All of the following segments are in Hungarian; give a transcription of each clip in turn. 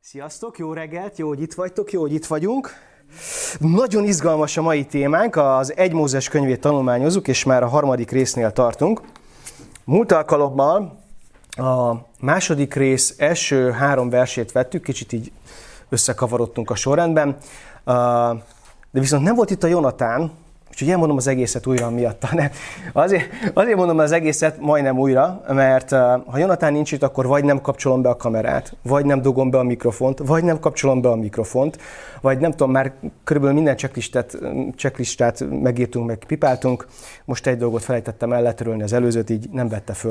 Sziasztok, jó reggelt, jó, hogy itt vagytok, jó, hogy itt vagyunk. Nagyon izgalmas a mai témánk, az 1 Mózes könyvét tanulmányozzuk, és már a 3. résznél tartunk. Múlt alkalommal a második rész első 3 versét vettük, kicsit így összekavarodtunk a sorrendben, de viszont nem volt itt a Jonatán, úgyhogy elmondom az egészet újra miatta. Azért mondom az egészet majdnem újra, mert ha Jonatán nincs itt, akkor vagy nem kapcsolom be a kamerát, vagy nem dugom be a mikrofont, vagy nem kapcsolom be a mikrofont, vagy nem tudom, már körülbelül minden checklistát megírtunk, meg pipáltunk. Most egy dolgot felejtettem el letörölni, az előzőt, így nem vette föl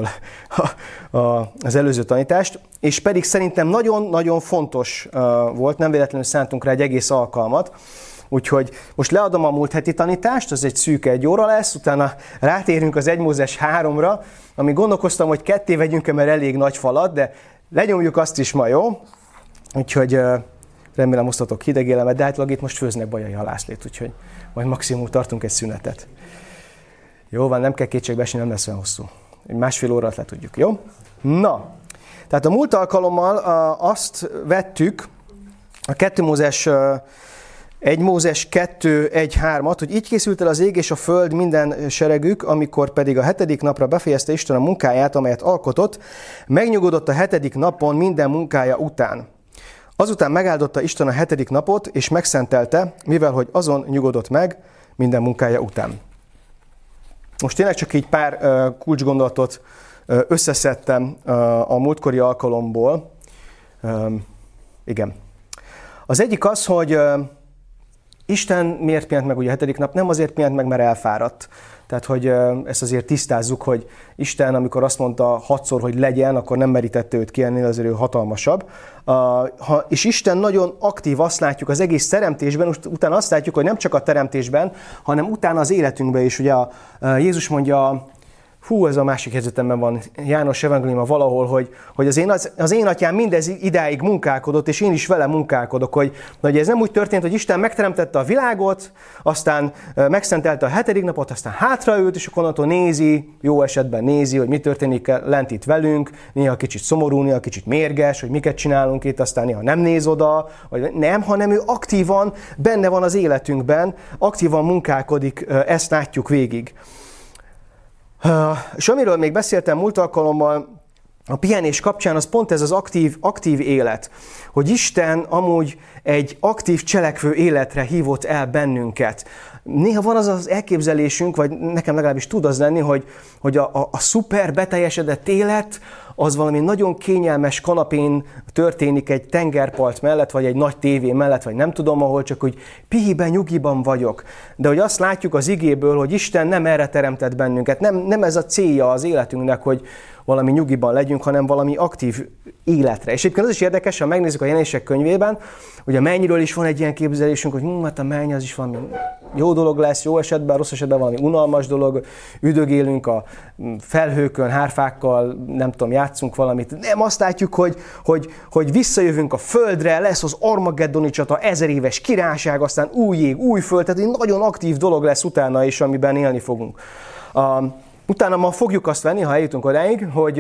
az előző tanítást, és pedig szerintem nagyon-nagyon fontos volt, nem véletlenül szántunk rá egy egész alkalmat. Úgyhogy most leadom a múlt heti tanítást, az egy szűk 1 óra lesz, utána rátérünk az 1 Mózes 3-ra, ami gondolkoztam, hogy 2 vegyünk, mert elég nagy falat, de lenyomjuk azt is ma, jó? Úgyhogy remélem osztatok hideg élemet, de általában itt most főznek bajai halászlét, úgyhogy majd maximum tartunk egy szünetet. Jó van, nem kell kétségbe esni, nem lesz olyan hosszú. Egy 1,5 órát le tudjuk, jó? Na, tehát a múlt alkalommal azt vettük, a 2 Mózes 1 Mózes 2.1.3, hogy így készült el az ég és a föld minden seregük, amikor pedig a 7. napra befejezte Isten a munkáját, amelyet alkotott, megnyugodott a 7. napon minden munkája után. Azután megáldotta Isten a 7. napot, és megszentelte, mivel hogy azon nyugodott meg minden munkája után. Most tényleg csak így pár kulcsgondolatot összeszedtem a múltkori alkalomból. Igen. Az egyik az, hogy Isten miért pihent meg ugye a 7. nap? Nem azért pihent meg, mert elfáradt. Tehát, hogy ezt azért tisztázzuk, hogy Isten, amikor azt mondta 6-szor, hogy legyen, akkor nem merítette őt ki, ennél azért ő hatalmasabb. És Isten nagyon aktív, azt látjuk az egész teremtésben, utána azt látjuk, hogy nem csak a teremtésben, hanem utána az életünkben is. Ugye Jézus mondja, ez a másik helyzetemben van, János evangéliuma valahol, hogy az én atyám mindez idáig munkálkodott, és én is vele munkálkodok, hogy ez nem úgy történt, hogy Isten megteremtette a világot, aztán megszentelte a 7. napot, aztán hátraült, és akkor onnantól nézi, jó esetben nézi, hogy mi történik lent itt velünk, néha kicsit szomorú, néha kicsit mérges, hogy miket csinálunk itt, aztán néha nem néz oda, vagy nem, hanem ő aktívan benne van az életünkben, aktívan munkálkodik, ezt látjuk végig. És amiről még beszéltem múlt alkalommal, a pihenés kapcsán, az pont ez az aktív élet. Hogy Isten amúgy egy aktív cselekvő életre hívott el bennünket. Néha van az elképzelésünk, vagy nekem legalábbis tud az lenni, hogy a szuper beteljesedett élet, az valami nagyon kényelmes kanapén történik egy tengerpart mellett, vagy egy nagy tévé mellett, vagy nem tudom, ahol csak úgy pihiben, nyugiban vagyok. De hogy azt látjuk az igéből, hogy Isten nem erre teremtett bennünket, nem ez a célja az életünknek, hogy valami nyugiban legyünk, hanem valami aktív életre. És egyébként az is érdekes, ha megnézzük a Jelenések könyvében, hogy a mennyről is van egy ilyen képzelésünk, hogy hát a menny az is valami jó dolog lesz, jó esetben, rossz esetben valami unalmas dolog, üdögélünk a felhőkön, hárfákkal, nem tudom, játszunk valamit. Nem, azt látjuk, hogy visszajövünk a földre, lesz az Armageddoni csata, 1000 éves királyság, aztán új ég, új föld, tehát egy nagyon aktív dolog lesz utána is, amiben élni fogunk. Utána ma fogjuk azt venni, ha eljutunk odáig, hogy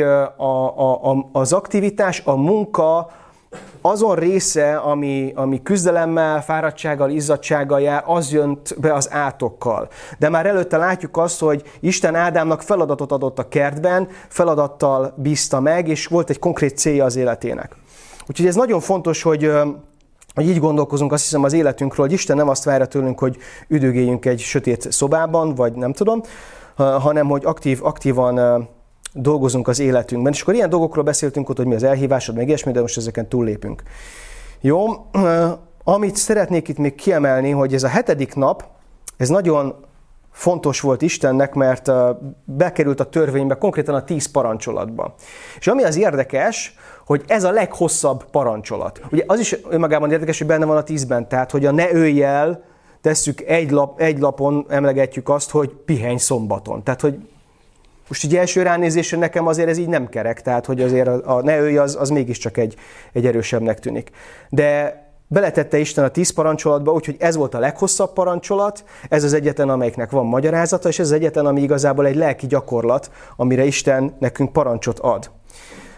az aktivitás, a munka azon része, ami küzdelemmel, fáradtsággal, izzadtsággal jár, az jönt be az átokkal. De már előtte látjuk azt, hogy Isten Ádámnak feladatot adott a kertben, feladattal bízta meg, és volt egy konkrét célja az életének. Úgyhogy ez nagyon fontos, hogy így gondolkozunk, azt hiszem, az életünkről, hogy Isten nem azt várja tőlünk, hogy üdögéljünk egy sötét szobában, vagy nem tudom, hanem hogy aktívan dolgozunk az életünkben. És akkor ilyen dolgokról beszéltünk ott, hogy mi az elhívásod, meg ilyesmi, de most ezeken túllépünk. Jó, amit szeretnék itt még kiemelni, hogy ez a 7. nap, ez nagyon fontos volt Istennek, mert bekerült a törvénybe, konkrétan a 10 parancsolatba. És ami az érdekes, hogy ez a leghosszabb parancsolat. Ugye az is önmagában érdekes, hogy benne van a 10-ben, tehát hogy a ne ölj el, tesszük egy lapon, emlegetjük azt, hogy pihenj szombaton. Tehát, hogy most így első ránézésre nekem azért ez így nem kerek, tehát, hogy azért a ne ölj az mégiscsak egy erősebbnek tűnik. De beletette Isten a 10 parancsolatba, úgyhogy ez volt a leghosszabb parancsolat, ez az egyetlen, amelyiknek van magyarázata, és ez az egyetlen, ami igazából egy lelki gyakorlat, amire Isten nekünk parancsot ad.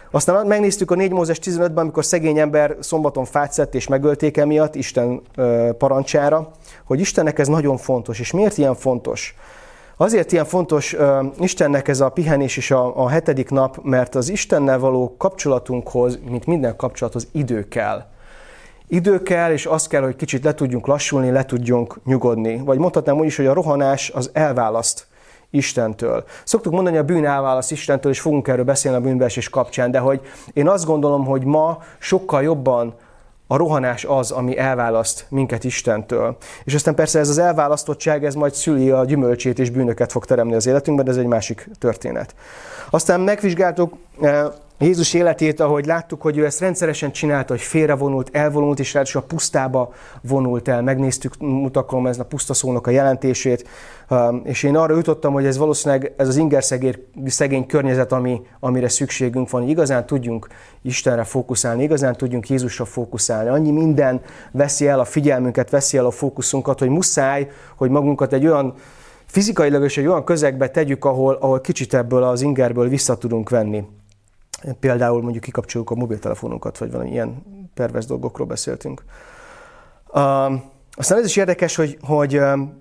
Aztán megnéztük a 4 Mózes 15-ben, amikor szegény ember szombaton fát szedett és megölték emiatt Isten parancsára, hogy Istennek ez nagyon fontos. És miért ilyen fontos? Azért ilyen fontos Istennek ez a pihenés és a 7. nap, mert az Istennel való kapcsolatunkhoz, mint minden kapcsolathoz idő kell. Idő kell, és az kell, hogy kicsit le tudjunk lassulni, le tudjunk nyugodni. Vagy mondhatnám úgy is, hogy a rohanás az elválaszt Istentől. Szoktuk mondani, hogy a bűn elválaszt Istentől, és fogunk erről beszélni a bűnbeesés kapcsán, de hogy én azt gondolom, hogy ma sokkal jobban a rohanás az, ami elválaszt minket Istentől. És aztán persze ez az elválasztottság, ez majd szüli a gyümölcsét, és bűnöket fog teremni az életünkben, de ez egy másik történet. Aztán megvizsgáltuk Jézus életét, ahogy láttuk, hogy ő ezt rendszeresen csinálta, hogy félrevonult, elvonult, és ráadásul a pusztába vonult el. Megnéztük, mutatom ezen a puszta szónak a jelentését, és én arra jutottam, hogy ez valószínűleg ez az ingerszegény környezet, amire szükségünk van, hogy igazán tudjunk Istenre fókuszálni, igazán tudjunk Jézusra fókuszálni. Annyi minden veszi el a figyelmünket, veszi el a fókuszunkat, hogy muszáj, hogy magunkat egy olyan fizikailag és egy olyan közegbe tegyük, ahol kicsit ebből az ingerből vissza tudunk venni. Például mondjuk kikapcsoljuk a mobiltelefonunkat, vagy valami ilyen pervers dolgokról beszéltünk. Aztán ez is érdekes, hogy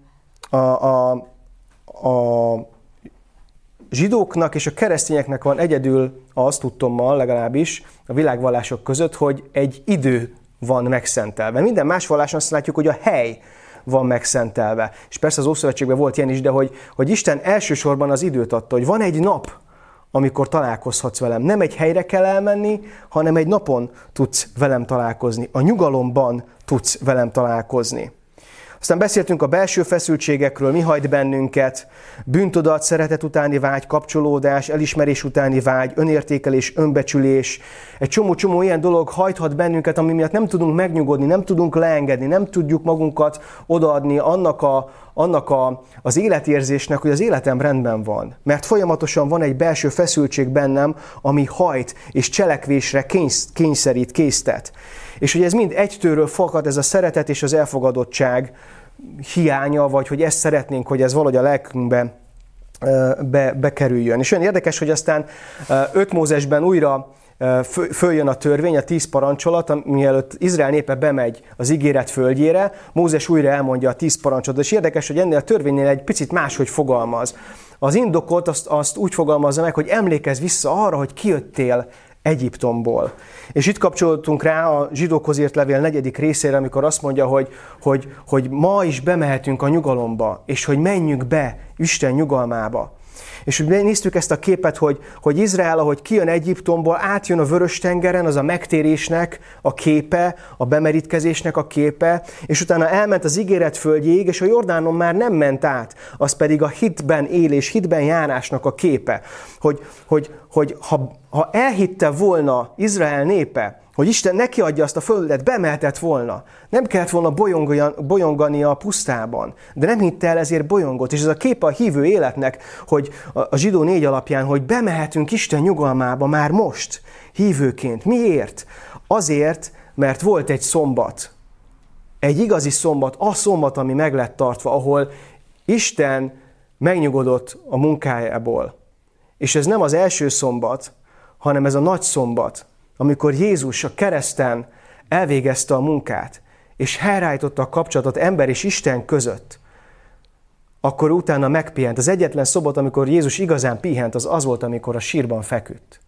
a zsidóknak és a keresztényeknek van egyedül, azt tudtommal legalábbis, a világvallások között, hogy egy idő van megszentelve. Minden más valláson azt látjuk, hogy a hely van megszentelve. És persze az Ószövetségben volt ilyen is, de hogy Isten elsősorban az időt adta, hogy van egy nap, amikor találkozhatsz velem. Nem egy helyre kell elmenni, hanem egy napon tudsz velem találkozni. A nyugalomban tudsz velem találkozni. Aztán beszéltünk a belső feszültségekről, mi hajt bennünket, bűntudat, szeretet utáni vágy, kapcsolódás, elismerés utáni vágy, önértékelés, önbecsülés. Egy csomó ilyen dolog hajthat bennünket, ami miatt nem tudunk megnyugodni, nem tudunk leengedni, nem tudjuk magunkat odaadni annak az életérzésnek, hogy az életem rendben van. Mert folyamatosan van egy belső feszültség bennem, ami hajt és cselekvésre kényszerít, késztet. És hogy ez mind egytőről fakad, ez a szeretet és az elfogadottság hiánya, vagy hogy ezt szeretnénk, hogy ez valahogy a lelkünkbe bekerüljön. És olyan érdekes, hogy aztán 5 Mózesben újra följön a törvény, a 10 parancsolat, mielőtt Izrael népe bemegy az ígéret földjére, Mózes újra elmondja a 10 parancsolatot, és érdekes, hogy ennél a törvénynél egy picit máshogy fogalmaz. Az indokot azt úgy fogalmazza meg, hogy emlékezz vissza arra, hogy kijöttél Egyiptomból. És itt kapcsolódtunk rá a Zsidókhoz írt levél 4. részére, amikor azt mondja, hogy ma is bemehetünk a nyugalomba, és hogy menjünk be Isten nyugalmába. És néztük ezt a képet, hogy Izrael, ahogy kijön Egyiptomból, átjön a Vörös-tengeren, az a megtérésnek a képe, a bemerítkezésnek a képe, és utána elment az ígéret földjéig, és a Jordánon már nem ment át, az pedig a hitben élés, hitben járásnak a képe. Hogy ha elhitte volna Izrael népe, hogy Isten neki adja azt a földet, bemehetett volna. Nem kellett volna bolyongani a pusztában, de nem hitte el, ezért bolyongott. És ez a kép a hívő életnek, hogy a Zsidó 4 alapján, hogy bemehetünk Isten nyugalmába már most, hívőként. Miért? Azért, mert volt egy szombat. Egy igazi szombat, a szombat, ami meg lett tartva, ahol Isten megnyugodott a munkájából. És ez nem az első szombat, hanem ez a nagy szombat, amikor Jézus a kereszten elvégezte a munkát, és helyreállította a kapcsolatot ember és Isten között, akkor utána megpihent. Az egyetlen szombat, amikor Jézus igazán pihent, az volt, amikor a sírban feküdt.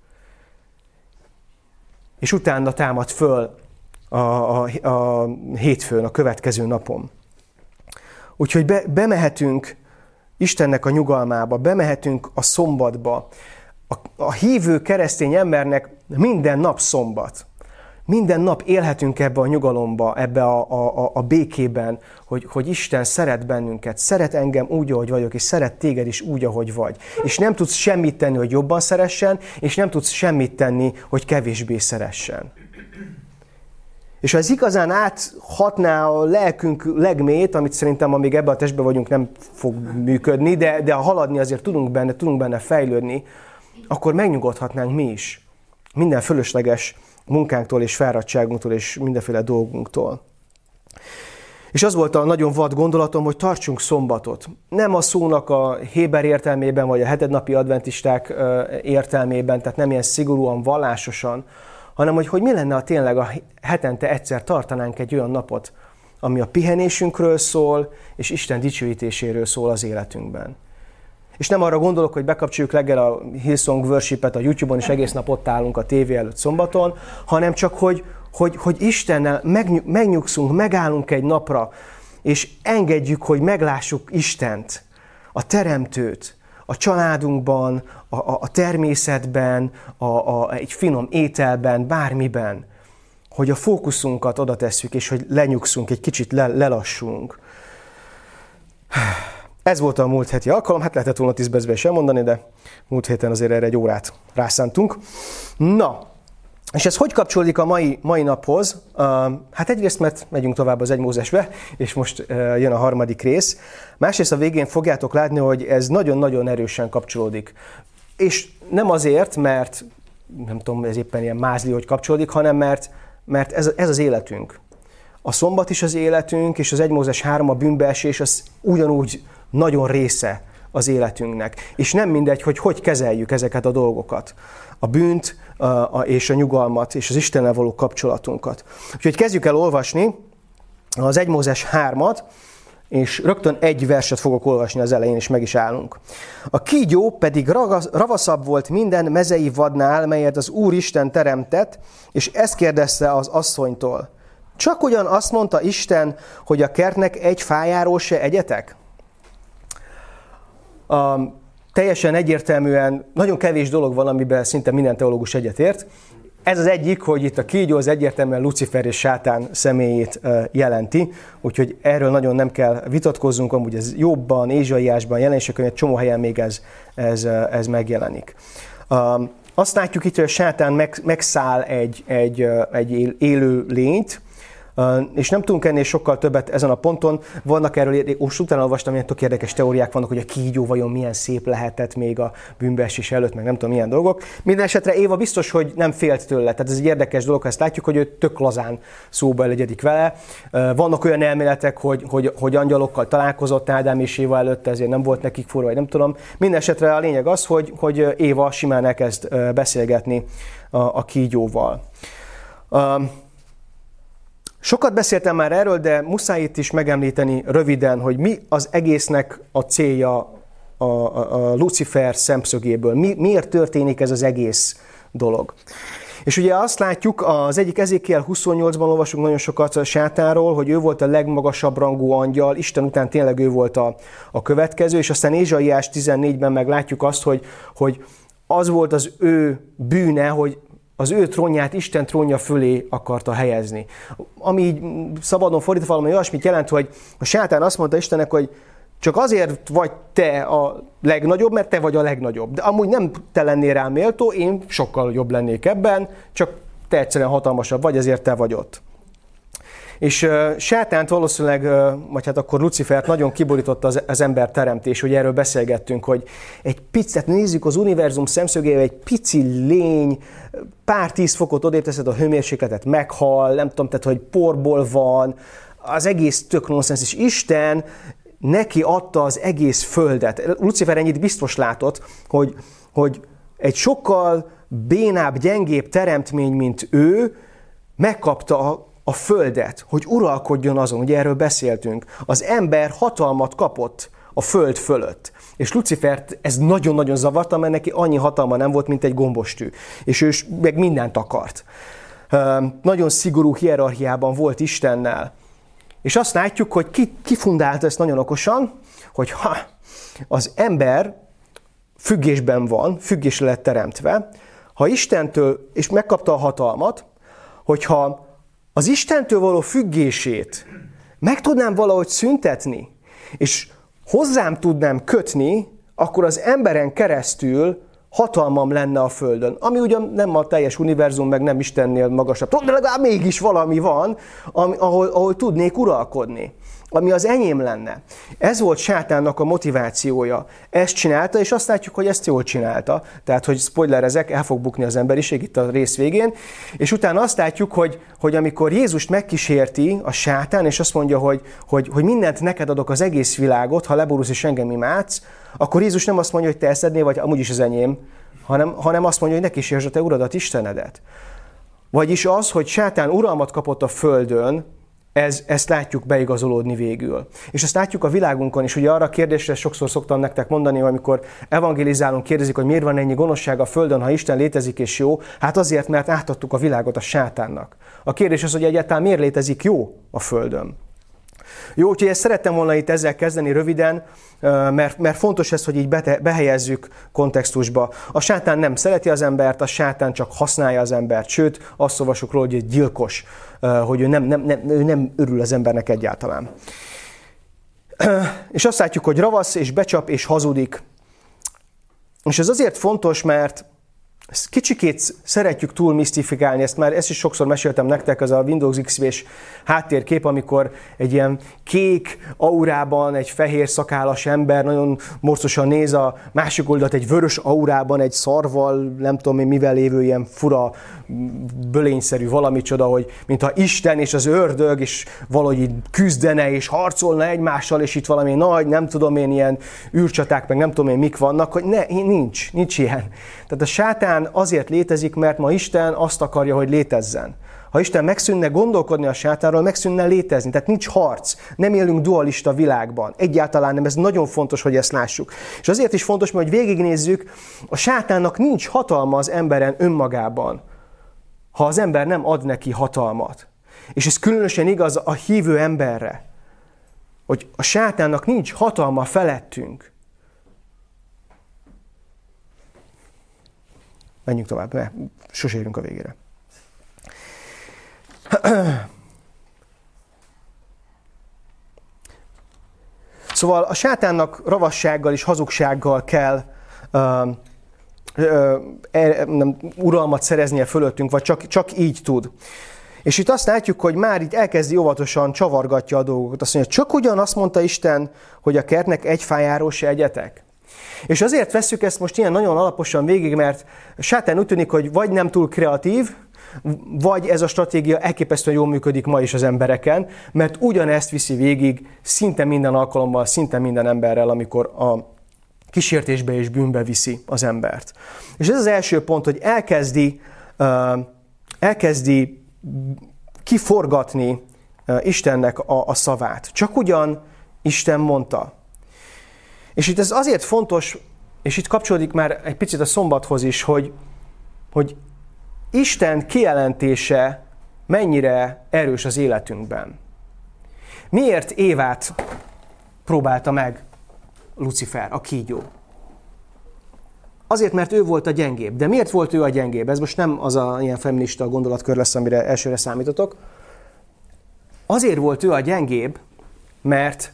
És utána támadt föl a hétfőn, a következő napon. Úgyhogy bemehetünk Istennek a nyugalmába, bemehetünk a szombatba. A hívő keresztény embernek minden nap szombat. Minden nap élhetünk ebbe a nyugalomba, ebbe a békében, hogy Isten szeret bennünket, szeret engem úgy, ahogy vagyok, és szeret téged is úgy, ahogy vagy. És nem tudsz semmit tenni, hogy jobban szeressen, és nem tudsz semmit tenni, hogy kevésbé szeressen. És ha ez igazán áthatná a lelkünk legmélyét, amit szerintem, amíg ebben a testben vagyunk, nem fog működni, de ha haladni azért tudunk benne fejlődni, akkor megnyugodhatnánk mi is. Minden fölösleges munkánktól és fáradtságunktól és mindenféle dolgunktól. És az volt a nagyon vad gondolatom, hogy tartsunk szombatot. Nem a szónak a héber értelmében, vagy a hetednapi adventisták értelmében, tehát nem ilyen szigorúan, vallásosan, hanem hogy mi lenne, ha tényleg a hetente egyszer tartanánk egy olyan napot, ami a pihenésünkről szól, és Isten dicsőítéséről szól az életünkben. És nem arra gondolok, hogy bekapcsoljuk reggel a Hillsong Worship-et a YouTube-on, és egész nap ott állunk a tévé előtt szombaton, hanem csak, hogy Istennel megnyugszunk, megállunk egy napra, és engedjük, hogy meglássuk Istent, a Teremtőt, a családunkban, a természetben, egy finom ételben, bármiben, hogy a fókuszunkat oda tesszük, és hogy lenyugszunk, egy kicsit lelassunk. Ez volt a múlt heti alkalom, hát lehetett volna 10 percben is elmondani, de múlt héten azért erre egy órát rászántunk. Na, és ez hogy kapcsolódik a mai naphoz? Hát egyrészt, mert megyünk tovább az 1 Mózesbe, és most jön a 3. rész. Másrészt a végén fogjátok látni, hogy ez nagyon-nagyon erősen kapcsolódik. És nem azért, mert nem tudom, ez éppen ilyen mázli, hogy kapcsolódik, hanem mert ez az életünk. A szombat is az életünk, és az 1 Mózes 3, a bűnbeesés, az ugyanúgy nagyon része az életünknek. És nem mindegy, hogy kezeljük ezeket a dolgokat. A bűnt, és a nyugalmat, és az Istennel való kapcsolatunkat. Úgyhogy kezdjük el olvasni az 1 Mózes 3-at, és rögtön egy verset fogok olvasni az elején, és meg is állunk. A kígyó pedig ravaszabb volt minden mezei vadnál, melyet az Úristen teremtett, és ezt kérdezte az asszonytól. Csak ugyan azt mondta Isten, hogy a kertnek egy fájáról se egyetek? Teljesen egyértelműen, nagyon kevés dolog van, amiben szinte minden teológus egyetért. Ez az egyik, hogy itt a kígyó az egyértelműen Lucifer és Sátán személyét jelenti, úgyhogy erről nagyon nem kell vitatkozzunk, amúgy ez Jobbban, Ézsaiásban, Jelenések, csomó helyen még ez megjelenik. Azt látjuk itt, hogy a Sátán megszáll egy élő lényt, és nem tudunk ennél sokkal többet ezen a ponton. Vannak erről, most utána olvastam, ilyen tök érdekes teóriák vannak, hogy a kígyó vajon milyen szép lehetett még a bűnbeesés előtt, meg nem tudom milyen dolgok. Minden esetre Éva biztos, hogy nem félt tőle. Tehát ez egy érdekes dolog, ha ezt látjuk, hogy ő tök lazán szóba egyedik vele. Vannak olyan elméletek, hogy angyalokkal találkozott Ádám és Éva előtt, ezért nem volt nekik furva, vagy nem tudom. Minden esetre a lényeg az, hogy Éva simán elkezd beszélgetni a kígyóval. Sokat beszéltem már erről, de muszáj itt is megemlíteni röviden, hogy mi az egésznek a célja a Lucifer szemszögéből. Miért történik ez az egész dolog? És ugye azt látjuk, az egyik Ezékiel 28-ban olvasunk nagyon sokat a Sátánról, hogy ő volt a legmagasabb rangú angyal, Isten után tényleg ő volt a következő, és aztán Ézsaiás 14-ben meg látjuk azt, hogy az volt az ő bűne, hogy az ő trónját Isten trónja fölé akarta helyezni. Ami így szabadon fordítva valami olyasmit jelent, hogy a Sátán azt mondta Istennek, hogy csak azért vagy te a legnagyobb, mert te vagy a legnagyobb. De amúgy nem te lennél rám méltó, én sokkal jobb lennék ebben, csak te egyszerűen hatalmasabb vagy, ezért te vagy ott. És Sátánt valószínűleg, vagy hát akkor Lucifert nagyon kiborította az ember teremtés, hogy erről beszélgettünk, hogy egy picit, nézzük az univerzum szemszögével, egy pici lény, pár 10 fokot odébb teszed a hőmérsékletet, meghal, nem tudom, tehát hogy porból van, az egész tök nonsens, és Isten neki adta az egész földet. Lucifer ennyit biztos látott, hogy egy sokkal bénább, gyengébb teremtmény, mint ő, megkapta a földet, hogy uralkodjon azon, ugye erről beszéltünk. Az ember hatalmat kapott a föld fölött. És Lucifert ez nagyon-nagyon zavarta, mert neki annyi hatalma nem volt, mint egy gombostű. És ő meg mindent akart. Nagyon szigorú hierarchiában volt Istennel. És azt látjuk, hogy ki fundálta ezt nagyon okosan, hogy az ember függésben van, függésre lett teremtve, ha Istentől, és megkapta a hatalmat, hogyha az Istentől való függését meg tudnám valahogy szüntetni, és hozzám tudnám kötni, akkor az emberen keresztül hatalmam lenne a Földön. Ami ugyan nem a teljes univerzum, meg nem Istennél magasabb, de legalább mégis valami van, ahol tudnék uralkodni. ami az enyém lenne. Ez volt sátánnak a motivációja. Ezt csinálta, és azt látjuk, hogy ezt jól csinálta. Tehát, hogy spoilerezek, el fog bukni az emberiség itt a rész végén. És utána azt látjuk, hogy amikor Jézust megkísérti a sátán, és azt mondja, hogy mindent neked adok, az egész világot, ha leborulsz és engem imádsz, akkor Jézus nem azt mondja, hogy te eszednél, vagy amúgy is az enyém, hanem azt mondja, hogy ne kísérsd a te uradat, Istenedet. Vagyis az, hogy sátán uralmat kapott a földön, ezt látjuk beigazolódni végül. És ezt látjuk a világunkon is. Ugye arra a kérdésre sokszor szoktam nektek mondani, hogy amikor evangelizálunk, kérdezik, hogy miért van ennyi gonoszság a földön, ha Isten létezik és jó. Hát azért, mert átadtuk a világot a sátánnak. A kérdés az, hogy egyáltalán miért létezik jó a földön. Jó, úgyhogy ezt szerettem volna itt ezzel kezdeni röviden, mert fontos ez, hogy így behelyezzük kontextusba. A sátán nem szereti az embert, a sátán csak használja az embert, sőt, azt olvasok róla, hogy egy gyilkos, hogy ő nem örül az embernek egyáltalán. És azt látjuk, hogy ravasz, és becsap, és hazudik. És ez azért fontos, mert kicsikét szeretjük túl misztifikálni, ezt is sokszor meséltem nektek, az a Windows XP-s háttérkép, amikor egy ilyen kék aurában egy fehér szakállas ember nagyon morcosan néz a másik oldalt egy vörös aurában, egy szarval, nem tudom én mivel lévő ilyen fura, bölényszerű valamicsoda, hogy mintha Isten és az ördög és valahogy így küzdene és harcolna egymással, és itt valami nagy, nem tudom én, ilyen űrcsaták, meg nem tudom én mik vannak, hogy nincs ilyen. Tehát a sátán azért létezik, mert ma Isten azt akarja, hogy létezzen. Ha Isten megszűnne gondolkodni a sátánról, megszűnne létezni. Tehát nincs harc. Nem élünk dualista világban. Egyáltalán nem. Ez nagyon fontos, hogy ezt lássuk. És azért is fontos, mert hogy végignézzük, a sátánnak nincs hatalma az emberen önmagában, ha az ember nem ad neki hatalmat. És ez különösen igaz a hívő emberre, hogy a sátánnak nincs hatalma felettünk. Menjünk tovább, mert sose érünk a végére. Szóval a sátánnak ravassággal és hazugsággal kell uralmat szereznie fölöttünk, vagy csak így tud. És itt azt látjuk, hogy már itt elkezdi óvatosan csavargatja a dolgokat. Azt mondja, csak ugyanazt mondta Isten, hogy a kertnek egy fájáról se egyetek. És azért vesszük ezt most ilyen nagyon alaposan végig, mert sátán úgy tűnik, hogy vagy nem túl kreatív, vagy ez a stratégia elképesztően jól működik ma is az embereken, mert ugyanezt viszi végig szinte minden alkalommal, szinte minden emberrel, amikor a kísértésbe és bűnbe viszi az embert. És ez az első pont, hogy elkezdi kiforgatni Istennek a szavát. Csak ugyan Isten mondta. És itt ez azért fontos, és itt kapcsolódik már egy picit a szombathoz is, hogy Isten kijelentése mennyire erős az életünkben. Miért Évát próbálta meg Lucifer, a kígyó? Azért, mert ő volt a gyengébb. De miért volt ő a gyengébb? Ez most nem az a ilyen feminista gondolatkör lesz, amire elsőre számítotok. Azért volt ő a gyengébb, mert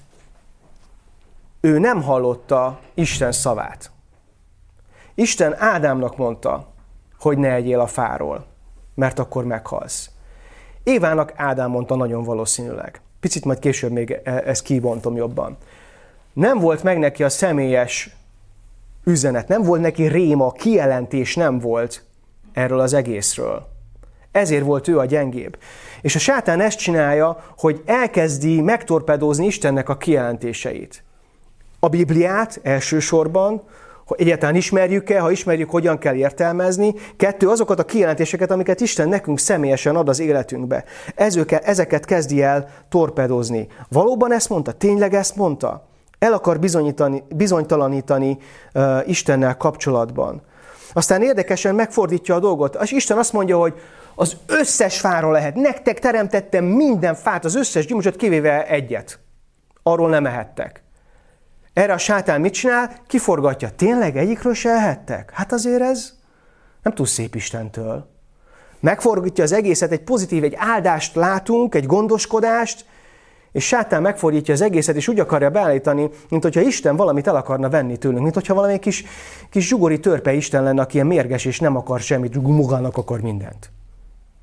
ő nem hallotta Isten szavát. Isten Ádámnak mondta, hogy ne egyél a fáról, mert akkor meghalsz. Évának Ádám mondta nagyon valószínűleg. Picit majd később még ezt kibontom jobban. Nem volt meg neki a személyes üzenet, nem volt neki réma, kijelentés nem volt erről az egészről. Ezért volt ő a gyengébb. És a sátán ezt csinálja, hogy elkezdi megtorpedózni Istennek a kijelentéseit. A Bibliát elsősorban, hogy egyáltalán ismerjük-e, ha ismerjük, hogyan kell értelmezni. 2, azokat a kijelentéseket, amiket Isten nekünk személyesen ad az életünkbe. Ezeket kezdi el torpedozni. Valóban ezt mondta? Tényleg ezt mondta? El akar bizonytalanítani Istennel kapcsolatban. Aztán érdekesen megfordítja a dolgot. És Isten azt mondja, hogy az összes fáról lehet. Nektek teremtettem minden fát, az összes gyümölcsöt, kivéve egyet. Arról nem ehettek. Erre a sátán mit csinál? Kiforgatja. Tényleg egyikről se ehettek? Hát azért ez nem túl szép Istentől. Megfordítja az egészet, egy pozitív, egy áldást látunk, egy gondoskodást, és sátán megfordítja az egészet, és úgy akarja beállítani, mint hogyha Isten valamit el akarna venni tőlünk, mint hogyha valami kis zsugori törpe Isten lenne, aki ilyen mérges, és nem akar semmit, magának akar mindent.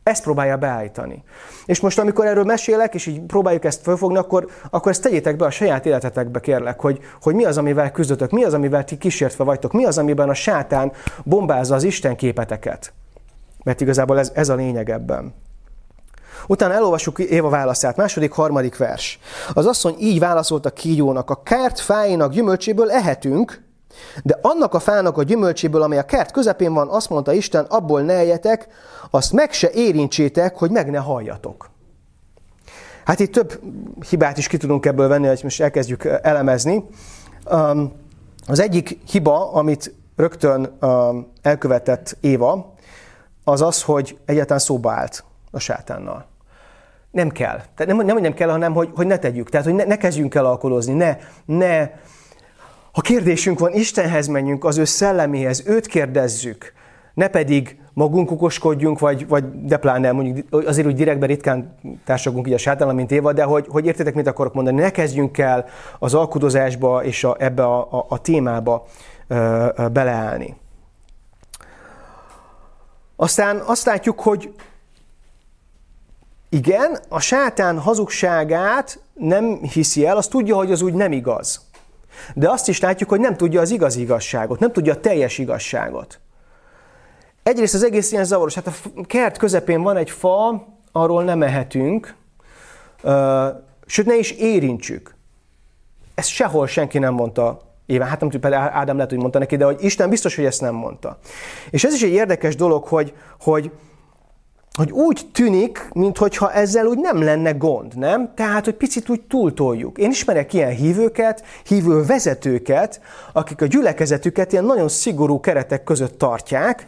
Ezt próbálja beállítani. És most, amikor erről mesélek, és így próbáljuk ezt felfogni, akkor ezt tegyétek be a saját életetekbe, kérlek, hogy mi az, amivel küzdötök, mi az, amivel ti kísértve vagytok, mi az, amiben a sátán bombázza az Isten képeteket. Mert igazából ez a lényeg ebben. Utána elolvassuk Éva válaszát, 2.-3. vers. Az asszony így válaszolt a kígyónak: a kert fáinak gyümölcséből ehetünk, de annak a fának a gyümölcséből, amely a kert közepén van, azt mondta Isten, abból ne egyetek, azt meg se érintsétek, hogy meg ne halljatok. Hát itt több hibát is ki tudunk ebből venni, hogy most elkezdjük elemezni. Az egyik hiba, amit rögtön elkövetett Éva, az az, hogy egyáltalán szóba állt a sátánnal. Nem kell. Tehát nem, hogy nem kell, hanem hogy ne tegyük. Tehát, hogy ne kezdjünk el alkolozni. Ha kérdésünk van, Istenhez menjünk, az ő szelleméhez, őt kérdezzük. Ne pedig magunk okoskodjunk, vagy de pláne mondjuk azért úgy direktben ritkán társalgunk így a sátánnal, mint Éva, de hogy értitek, mit akarok mondani. Ne kezdjünk el az alkudozásba és ebbe a témába beleállni. Aztán azt látjuk, hogy igen, a sátán hazugságát nem hiszi el, azt tudja, hogy az úgy nem igaz. De azt is látjuk, hogy nem tudja az igazi igazságot, nem tudja a teljes igazságot. Egyrészt az egész ilyen zavaros. Hát a kert közepén van egy fa, arról nem ehetünk, sőt ne is érintsük. Ezt sehol senki nem mondta Éván. Hát nem tudjuk, például Ádám lehet, hogy mondta neki, de hogy Isten biztos, hogy ezt nem mondta. És ez is egy érdekes dolog, hogy úgy tűnik, mintha ezzel úgy nem lenne gond, nem? Tehát, hogy picit úgy túltoljuk. Én ismerek ilyen hívőket, hívő vezetőket, akik a gyülekezetüket ilyen nagyon szigorú keretek között tartják,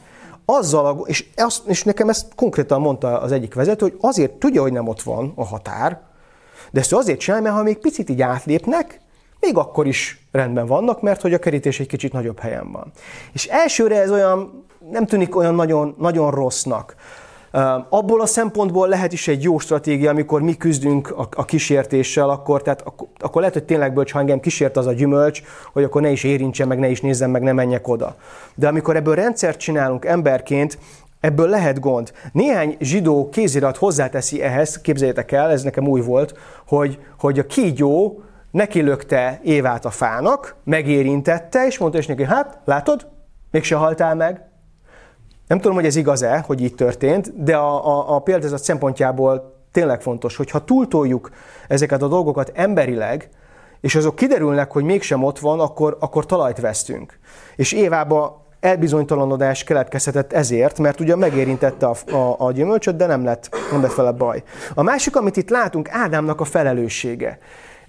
és nekem ezt konkrétan mondta az egyik vezető, hogy azért tudja, hogy nem ott van a határ, de ezt azért csinálja, mert ha még picit így átlépnek, még akkor is rendben vannak, mert hogy a kerítés egy kicsit nagyobb helyen van. És elsőre ez olyan, nem tűnik olyan nagyon, nagyon rossznak. Abból a szempontból lehet is egy jó stratégia, amikor mi küzdünk a kísértéssel, akkor lehet, hogy tényleg bölcs, ha engem kísért az a gyümölcs, hogy akkor ne is érintsen, meg ne is nézzem, meg ne menjek oda. De amikor ebből rendszert csinálunk emberként, ebből lehet gond. Néhány zsidó kézirat hozzáteszi ehhez, képzeljétek el, ez nekem új volt, hogy a kígyó nekilökte Évát a fának, megérintette, és mondta is neki, hát látod, mégse haltál meg. Nem tudom, hogy ez igaz-e, hogy így történt, de a példázat szempontjából tényleg fontos, hogy ha túltoljuk ezeket a dolgokat emberileg, és azok kiderülnek, hogy mégsem ott van, akkor talajt vesztünk. És Évába elbizonytalanodás keletkezhetett ezért, mert ugye megérintette a gyümölcsöt, de nem lett vele baj. A másik, amit itt látunk, Ádámnak a felelőssége.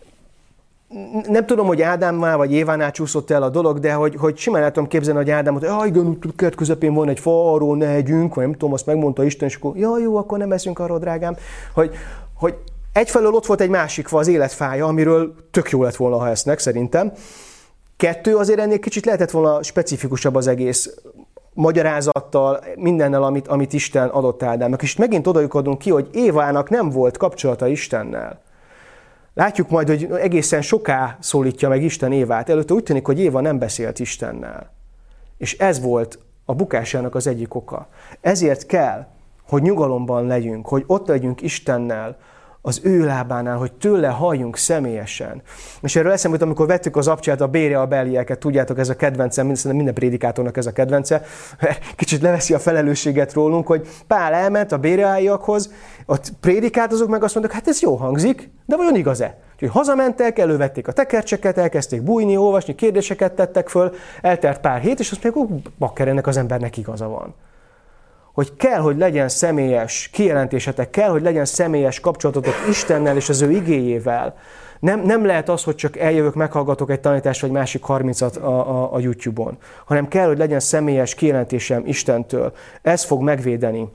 Nem tudom, hogy Ádámnál vagy Évánál csúszott el a dolog, de hogy simán el tudom képzelni, hogy Ádámot, hogy igen, kert közepén van egy fa, arról ne együnk, vagy nem tudom, azt megmondta Isten, és akkor jó, akkor nem eszünk arról, drágám. Hogy egyfelől ott volt egy másik fa, az életfája, amiről tök jó lett volna, ha esznek, szerintem. Kettő, azért ennél kicsit lehetett volna specifikusabb az egész magyarázattal, mindennel, amit Isten adott Ádámnak. És itt megint odajukodunk ki, hogy Évának nem volt kapcsolata Istennel. Látjuk majd, hogy egészen soká szólítja meg Isten Évát. Előtte úgy tűnik, hogy Éva nem beszélt Istennel. És ez volt a bukásának az egyik oka. Ezért kell, hogy nyugalomban legyünk, hogy ott legyünk Istennel, az ő lábánál, hogy tőle halljunk személyesen. És erről eszembe, amikor vettük az abcsát, a Béreabelieket, tudjátok, ez a kedvencem, minden prédikátornak ez a kedvence, mert kicsit leveszi a felelősséget rólunk, hogy Pál elment a béreaiakhoz, ott prédikált, azok meg azt mondták, hát ez jó hangzik, de vajon igaz-e? Úgyhogy hazamentek, elővették a tekercseket, elkezdték bújni, olvasni, kérdéseket tettek föl, eltelt pár hét, és azt mondják, bakker, ennek az embernek igaza van. Hogy kell, hogy legyen személyes kijelentésetek, kell, hogy legyen személyes kapcsolatotok Istennel és az ő igéjével. Nem lehet az, hogy csak eljövök, meghallgatok egy tanítást vagy másik 30-at a YouTube-on, hanem kell, hogy legyen személyes kijelentésem Istentől. Ez fog megvédeni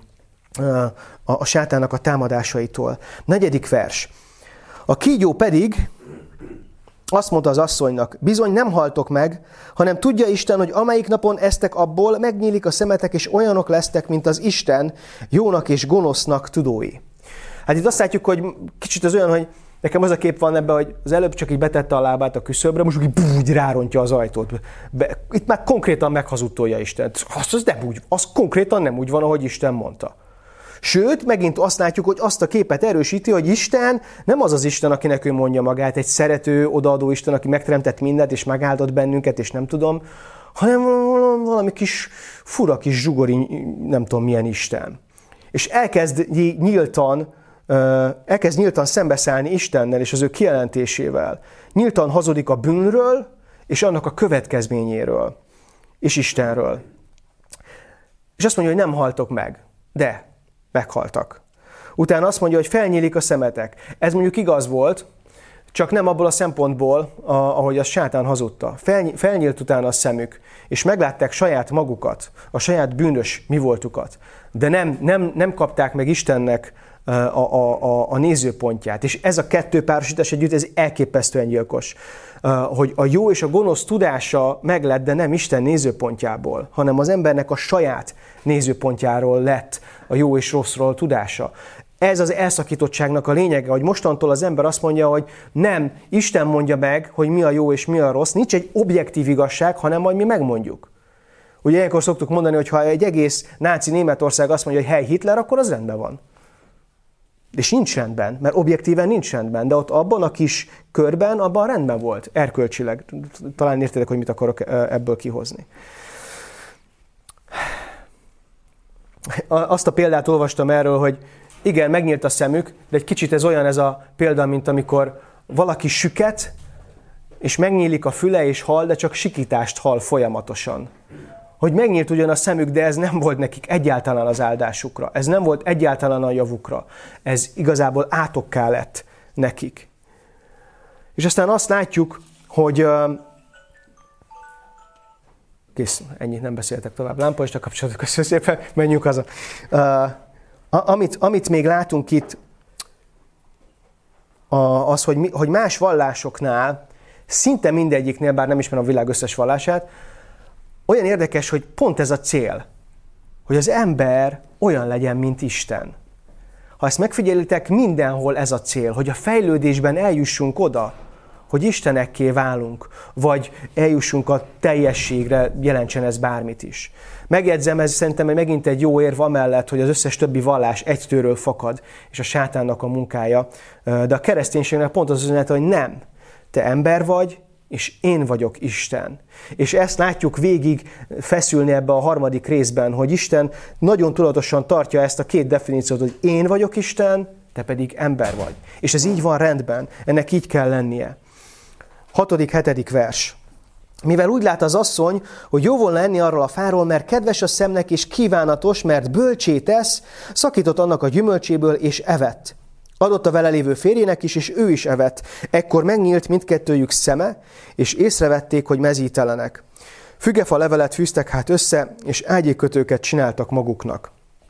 a sátának a támadásaitól. 4. vers. A kígyó pedig azt mondta az asszonynak, bizony nem haltok meg, hanem tudja Isten, hogy amelyik napon esztek abból, megnyílik a szemetek, és olyanok lesztek, mint az Isten, jónak és gonosznak tudói. Hát itt azt látjuk, hogy kicsit az olyan, hogy nekem az a kép van ebben, hogy az előbb csak így betette a lábát a küszöbre, most úgy rárontja az ajtót. Itt már konkrétan meghazudtolja Isten. Az konkrétan nem úgy van, ahogy Isten mondta. Sőt, megint azt látjuk, hogy azt a képet erősíti, hogy Isten nem az az Isten, akinek ő mondja magát, egy szerető, odaadó Isten, aki megteremtett mindent, és megáldott bennünket, és nem tudom, hanem valami kis fura kis zsugori, nem tudom milyen Isten. És elkezd nyíltan szembeszállni Istennel és az ő kijelentésével. Nyíltan hazudik a bűnről, és annak a következményéről, és Istenről. És azt mondja, hogy nem haltok meg, de meghaltak. Utána azt mondja, hogy felnyílik a szemetek. Ez mondjuk igaz volt, csak nem abból a szempontból, ahogy a sátán hazudta. Felnyílt utána a szemük, és meglátták saját magukat, a saját bűnös mi voltukat. De nem kapták meg Istennek a nézőpontját. És ez a kettő párosítás együtt, ez elképesztően gyilkos. Hogy a jó és a gonosz tudása meglett, de nem Isten nézőpontjából, hanem az embernek a saját nézőpontjáról lett a jó és rosszról tudása. Ez az elszakítottságnak a lényege, hogy mostantól az ember azt mondja, hogy nem, Isten mondja meg, hogy mi a jó és mi a rossz. Nincs egy objektív igazság, hanem majd mi megmondjuk. Ugye ilyenkor szoktuk mondani, hogy ha egy egész náci Németország azt mondja, hogy hey Hitler, akkor az rendben van. És nincs rendben, mert objektíven nincs rendben, de ott abban a kis körben, abban rendben volt, erkölcsileg. Talán értedek, hogy mit akarok ebből kihozni. Azt a példát olvastam erről, hogy igen, megnyílt a szemük, de egy kicsit ez olyan ez a példa, mint amikor valaki süket, és megnyílik a füle és hall, de csak sikítást hall folyamatosan. Hogy megnyílt ugyan a szemük, de ez nem volt nekik egyáltalán az áldásukra. Ez nem volt egyáltalán a javukra. Ez igazából átokká lett nekik. És aztán azt látjuk, hogy... Kész, ennyit nem beszéltek tovább. Lámpaista kapcsolatok, köszönöm szépen, menjünk haza. Amit még látunk itt, az, hogy más vallásoknál, szinte mindegyiknél, bár nem ismerem a világ összes vallását, olyan érdekes, hogy pont ez a cél, hogy az ember olyan legyen, mint Isten. Ha ezt megfigyelitek, mindenhol ez a cél, hogy a fejlődésben eljussunk oda, hogy Istenekké válunk, vagy eljussunk a teljességre, jelentsen ez bármit is. Megjegyzem, ez szerintem megint egy jó érv amellett, hogy az összes többi vallás egytőről fakad, és a sátánnak a munkája. De a kereszténységnek pont az üzenete, hogy nem. Te ember vagy, és én vagyok Isten. És ezt látjuk végig feszülni ebbe a harmadik részben, hogy Isten nagyon tudatosan tartja ezt a két definíciót, hogy én vagyok Isten, te pedig ember vagy. És ez így van rendben, ennek így kell lennie. 6.-7. vers. Mivel úgy lát az asszony, hogy jó volna enni arról a fáról, mert kedves a szemnek és kívánatos, mert bölcsé tesz, szakított annak a gyümölcséből és evett. Adott a vele lévő férjének is, és ő is evett. Ekkor megnyílt mindkettőjük szeme, és észrevették, hogy mezítelenek. Fügefa levelet fűztek hát össze, és ágyékkötőket csináltak maguknak.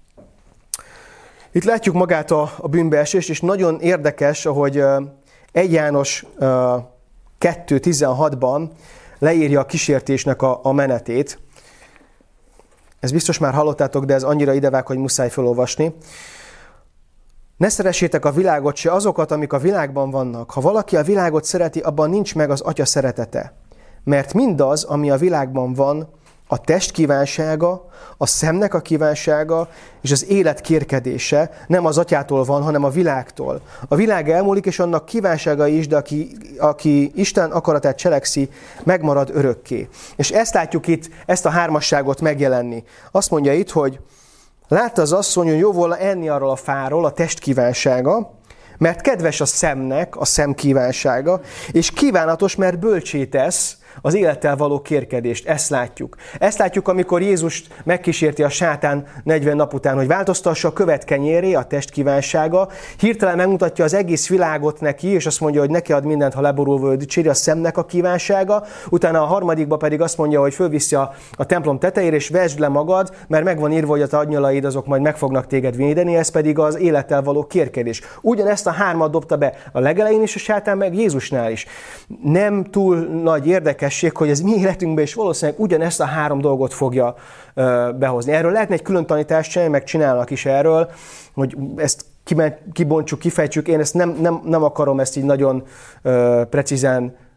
Itt látjuk magát a bűnbeesést, és nagyon érdekes, ahogy 1 János 2.16-ban leírja a kísértésnek a menetét. Ezt biztos már hallottátok, de ez annyira idevág, hogy muszáj felolvasni. Ne szeressétek a világot, se azokat, amik a világban vannak. Ha valaki a világot szereti, abban nincs meg az Atya szeretete. Mert mindaz, ami a világban van, a test kívánsága, a szemnek a kívánsága és az élet kérkedése nem az Atyától van, hanem a világtól. A világ elmúlik, és annak kívánságai is, de aki Isten akaratát cselekszi, megmarad örökké. És ezt látjuk itt, ezt a hármasságot megjelenni. Azt mondja itt, hogy látta az asszony, hogy jó volna enni arról a fáról, a test kívánsága, mert kedves a szemnek, a szem kívánsága, és kívánatos, mert bölcsé tesz az élettel való kérkedést. Ezt látjuk. Ezt látjuk, amikor Jézust megkísérti a sátán 40 nap után, hogy változtassa a követ kenyéré, a test kívánsága. Hirtelen megmutatja az egész világot neki, és azt mondja, hogy neki ad mindent, ha leborulva ő dicséri, a szemnek a kívánsága. Utána a harmadikba pedig azt mondja, hogy fölviszi a templom tetejére, és vesd le magad, mert meg van írva, hogy a te angyalaid azok majd meg fognak téged védeni, ez pedig az élettel való kérkedés. Ugyanezt a hármat dobta be a legelején is a sátán, meg Jézusnál is. Nem túl nagy érdekesség, hogy ez mi életünkben is valószínűleg ugyanezt a 3 dolgot fogja behozni. Erről lehetne egy külön tanítást csinálni, meg csinálnak is erről, hogy ezt kibontsuk, kifejtsük. Én ezt nem akarom ezt így nagyon precízen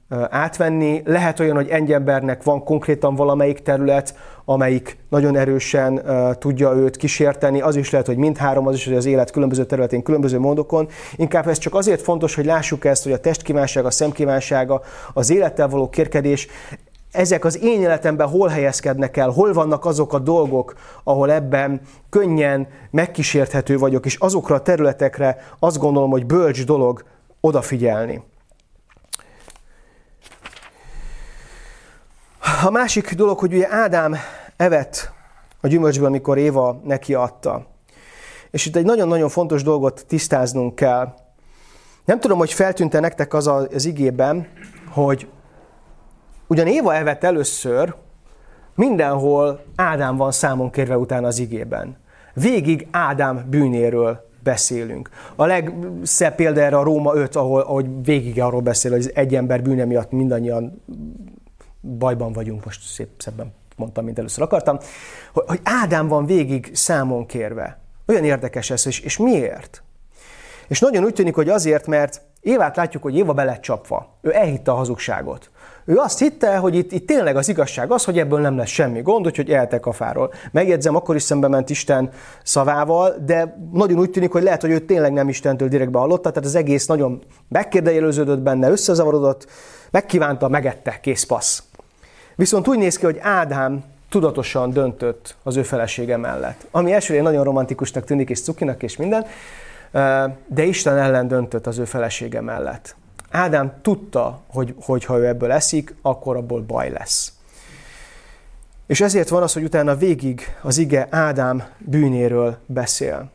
átvenni. Lehet olyan, hogy egy embernek van konkrétan valamelyik terület, amelyik nagyon erősen tudja őt kísérteni. Az is lehet, hogy mindhárom, az is, hogy az élet különböző területén, különböző módokon. Inkább ez csak azért fontos, hogy lássuk ezt, hogy a testkívánsága, a szemkívánsága, az élettel való kérkedés, ezek az én életemben hol helyezkednek el, hol vannak azok a dolgok, ahol ebben könnyen megkísérthető vagyok, és azokra a területekre azt gondolom, hogy bölcs dolog odafigyelni. A másik dolog, hogy ugye Ádám evett a gyümölcsből, amikor Éva neki adta. És itt egy nagyon-nagyon fontos dolgot tisztáznunk kell. Nem tudom, hogy feltűnt-e nektek az igében, hogy ugyan Éva evett először, mindenhol Ádám van számon kérve utána az igében. Végig Ádám bűnéről beszélünk. A legszebb példa erre a Róma 5, ahogy végig arról beszél, hogy egy ember bűne miatt mindannyian bajban vagyunk, most szebben mondtam, mint először akartam, hogy Ádám van végig számon kérve. Olyan érdekes ez, és miért? És nagyon úgy tűnik, hogy azért, mert Évát látjuk, hogy Éva be lett csapva. Ő elhitte a hazugságot. Ő azt hitte, hogy itt tényleg az igazság az, hogy ebből nem lesz semmi gond, úgyhogy eltek a fáról. Megjegyzem, akkor is szembe ment Isten szavával, de nagyon úgy tűnik, hogy lehet, hogy ő tényleg nem Istentől direktbe hallotta, tehát az egész nagyon megkérdőjeleződött benne, összezavarodott, megkívánta, megette, kész passz. Viszont úgy néz ki, hogy Ádám tudatosan döntött az ő felesége mellett. Ami elsőre nagyon romantikusnak tűnik, és cukinak, és minden, de Isten ellen döntött az ő felesége mellett. Ádám tudta, hogy ha ő ebből eszik, akkor abból baj lesz. És ezért van az, hogy utána végig az ige Ádám bűnéről beszél.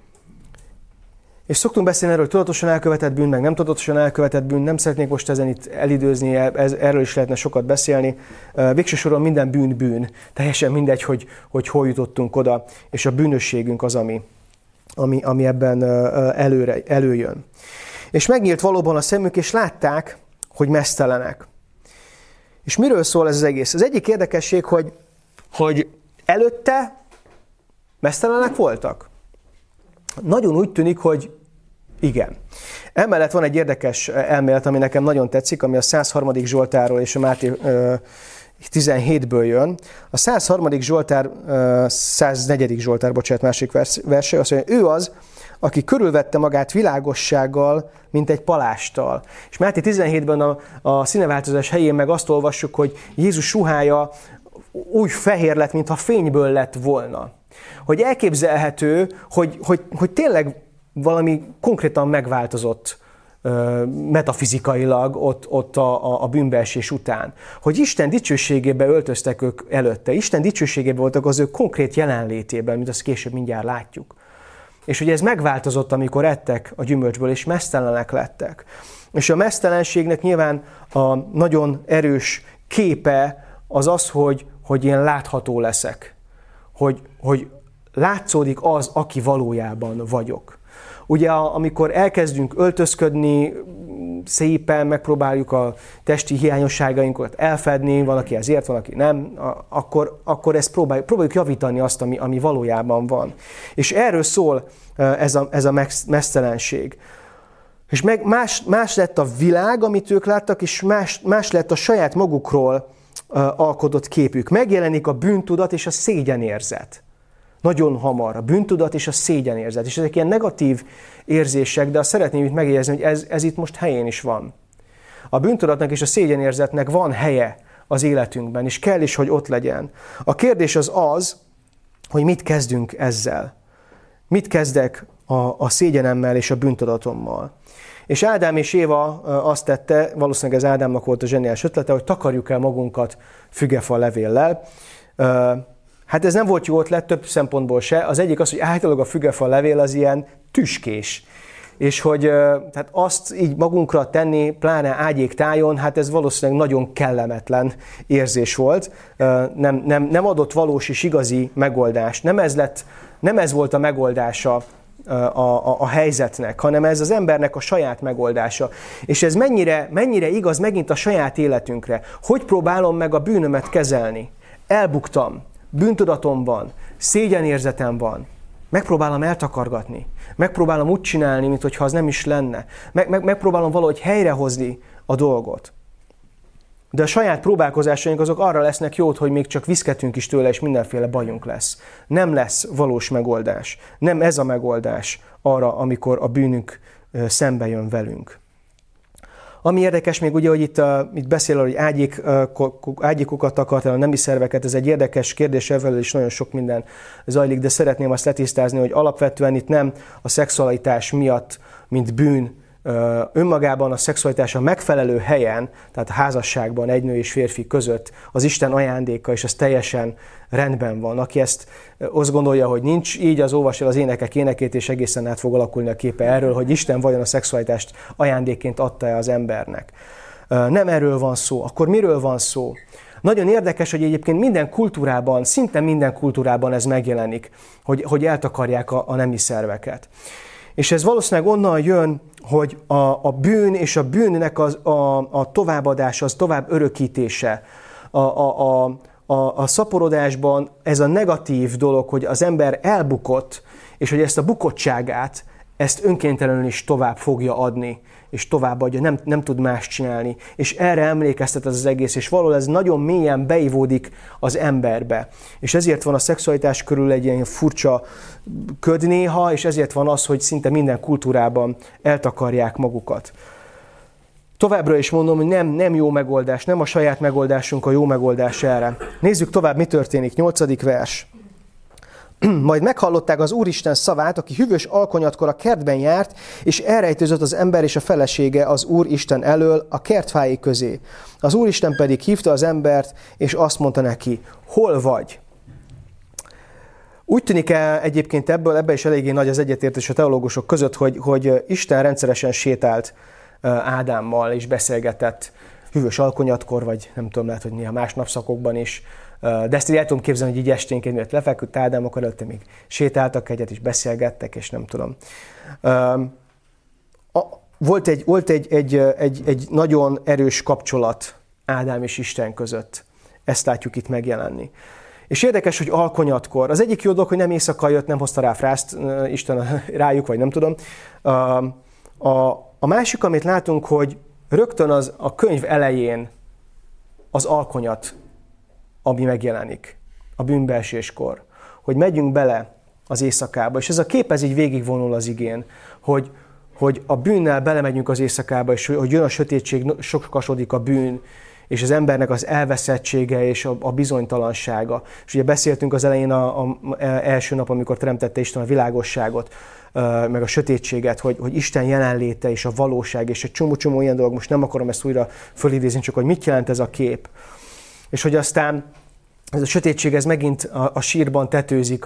És szoktunk beszélni erről, hogy tudatosan elkövetett bűn, meg nem tudatosan elkövetett bűn, nem szeretnék most ezen itt elidőzni, erről is lehetne sokat beszélni. Végső soron minden bűn. Teljesen mindegy, hogy hol jutottunk oda, és a bűnösségünk az, ami ebben előjön. És megnyílt valóban a szemük, és látták, hogy meztelenek. És miről szól ez az egész? Az egyik érdekesség, hogy előtte meztelenek voltak. Nagyon úgy tűnik, hogy igen. Emellett van egy érdekes elmélet, ami nekem nagyon tetszik, ami a 103. Zsoltárról és a Máté 17-ből jön. A 103. Zsoltár, 104. Zsoltár, másik verse, azt mondja, ő az, aki körülvette magát világossággal, mint egy palásttal. És Máté 17-ben a színeváltozás helyén meg azt olvassuk, hogy Jézus ruhája úgy fehér lett, mintha fényből lett volna. Hogy elképzelhető, hogy tényleg valami konkrétan megváltozott metafizikailag ott a bűnbeesés után. Hogy Isten dicsőségébe öltöztek ők előtte. Isten dicsőségében voltak az ő konkrét jelenlétében, mint azt később mindjárt látjuk. És hogy ez megváltozott, amikor ettek a gyümölcsből, és meztelenek lettek. És a meztelenségnek nyilván a nagyon erős képe az, hogy én látható leszek. Hogy látszódik az, aki valójában vagyok. Ugye, amikor elkezdünk öltözködni, szépen megpróbáljuk a testi hiányosságainkat elfedni, van, aki ezért, van, aki nem, akkor ezt próbáljuk javítani azt, ami valójában van. És erről szól ez a meztelenség. És más lett a világ, amit ők láttak, és más lett a saját magukról alkotott képük. Megjelenik a bűntudat és a szégyenérzet. Nagyon hamar a bűntudat és a szégyenérzet. És ezek ilyen negatív érzések, de azt szeretném itt megjegyezni, hogy ez itt most helyén is van. A bűntudatnak és a szégyenérzetnek van helye az életünkben, és kell is, hogy ott legyen. A kérdés az, hogy mit kezdünk ezzel. Mit kezdek a szégyenemmel és a bűntudatommal. És Ádám és Éva azt tette, valószínűleg ez Ádámnak volt a zseniális ötlete, hogy takarjuk el magunkat fügefa levéllel. Hát ez nem volt jó ötlet, több szempontból se. Az egyik az, hogy általában a fügefa levél az ilyen tüskés. És hogy tehát azt így magunkra tenni, pláne ágyéktájon, hát ez valószínűleg nagyon kellemetlen érzés volt. Nem adott valós és igazi megoldást. Nem ez volt a megoldása a helyzetnek, hanem ez az embernek a saját megoldása. És ez mennyire igaz megint a saját életünkre. Hogy próbálom meg a bűnömet kezelni? Elbuktam. Bűntudatom van, szégyenérzetem van, megpróbálom eltakargatni, megpróbálom úgy csinálni, mintha az nem is lenne, megpróbálom valahogy helyrehozni a dolgot. De a saját próbálkozásaink azok arra lesznek jót, hogy még csak viszketünk is tőle, és mindenféle bajunk lesz. Nem lesz valós megoldás. Nem ez a megoldás arra, amikor a bűnünk szembe jön velünk. Ami érdekes még ugye, hogy itt beszél, hogy ágyékokat takart el a nemi szerveket, ez egy érdekes kérdés, ebből is nagyon sok minden zajlik, de szeretném azt letisztázni, hogy alapvetően itt nem a szexualitás miatt, mint bűn, önmagában a szexualitás a megfelelő helyen, tehát a házasságban egy nő és férfi között az Isten ajándéka, és ez teljesen rendben van. Aki ezt azt gondolja, hogy nincs így, az olvassa el az énekek énekét, és egészen át fog alakulni a képe erről, hogy Isten vajon a szexualitást ajándékként adta-e az embernek. Nem erről van szó. Akkor miről van szó? Nagyon érdekes, hogy egyébként minden kultúrában, szinte minden kultúrában ez megjelenik, hogy eltakarják a nemi szerveket. És ez valószínűleg onnan jön, hogy a bűn és a bűnnek a továbbadása, az tovább örökítése. A szaporodásban ez a negatív dolog, hogy az ember elbukott, és hogy ezt a bukottságát, ezt önkéntelenül is tovább fogja adni, és továbbadja, nem tud más csinálni. És erre emlékeztet az egész, és valahol ez nagyon mélyen beivódik az emberbe. És ezért van a szexualitás körül egy ilyen furcsa köd néha, és ezért van az, hogy szinte minden kultúrában eltakarják magukat. Továbbra is mondom, hogy nem jó megoldás, nem a saját megoldásunk a jó megoldás erre. Nézzük tovább, mi történik. 8. vers. Majd meghallották az Úristen szavát, aki hűvös alkonyatkor a kertben járt, és elrejtőzött az ember és a felesége az Úristen elől a kertfái közé. Az Úristen pedig hívta az embert, és azt mondta neki, hol vagy? Úgy tűnik egyébként ebben is eléggé nagy az egyetértés a teológusok között, hogy Isten rendszeresen sétált Ádámmal, és beszélgetett hűvös alkonyatkor, vagy nem tudom, lehet, hogy néha más napszakokban is. De ezt így el tudom képzelni, hogy így esténként, miatt lefeküdt Ádám, akkor előtte még sétáltak egyet, és beszélgettek, és nem tudom. Volt egy nagyon erős kapcsolat Ádám és Isten között. Ezt látjuk itt megjelenni. És érdekes, hogy alkonyatkor. Az egyik jó dolog, hogy nem éjszaka jött, nem hozta rá frászt Isten rájuk, vagy nem tudom. A másik, amit látunk, hogy rögtön a könyv elején az alkonyat, ami megjelenik a bűnbeeséskor, hogy megyünk bele az éjszakába. És ez a kép ez így végigvonul az igén, hogy a bűnnel belemegyünk az éjszakába, és hogy jön a sötétség, sokasodik a bűn, és az embernek az elveszettsége és a bizonytalansága. És ugye beszéltünk az elején az első nap, amikor teremtette Isten a világosságot, meg a sötétséget, hogy Isten jelenléte és a valóság, és egy csomó ilyen dolog, most nem akarom ezt újra fölidézni, csak hogy mit jelent ez a kép. És hogy aztán ez a sötétség, ez megint a sírban tetőzik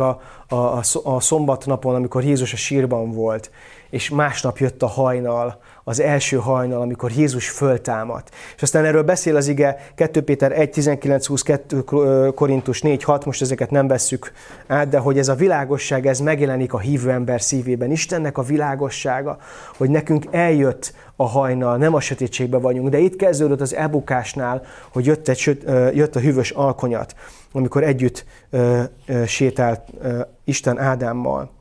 a szombatnapon, amikor Jézus a sírban volt, és másnap jött a hajnal, az első hajnal, amikor Jézus föltámadt. És aztán erről beszél az ige 2 Péter 1, 19, 20, 2 Korintus 4, 6, most ezeket nem vesszük át, de hogy ez a világosság, ez megjelenik a hívő ember szívében. Istennek a világossága, hogy nekünk eljött a hajnal, nem a sötétségben vagyunk, de itt kezdődött az elbukásnál, hogy jött a hűvös alkonyat, amikor együtt sétált Isten Ádámmal.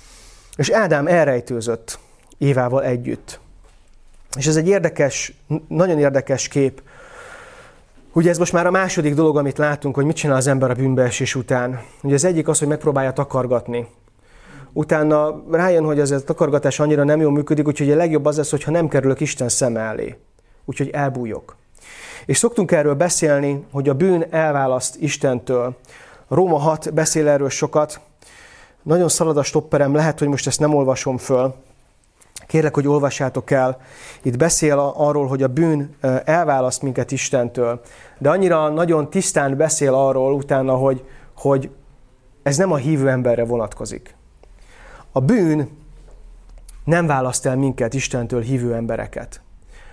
És Ádám elrejtőzött Évával együtt. És ez egy érdekes, nagyon érdekes kép. Ugye ez most már a második dolog, amit látunk, hogy mit csinál az ember a bűnbeesés után. Ugye az egyik az, hogy megpróbálja takargatni. Utána rájön, hogy ez a takargatás annyira nem jól működik, úgyhogy a legjobb az lesz, hogyha nem kerülök Isten szeme elé. Úgyhogy elbújok. És szoktunk erről beszélni, hogy a bűn elválaszt Istentől. Róma 6 beszél erről sokat. Nagyon szalad a stopperem, lehet, hogy most ezt nem olvasom föl. Kérlek, hogy olvassátok el. Itt beszél arról, hogy a bűn elválaszt minket Istentől. De annyira nagyon tisztán beszél arról utána, hogy ez nem a hívő emberre vonatkozik. A bűn nem választ el minket Istentől, hívő embereket.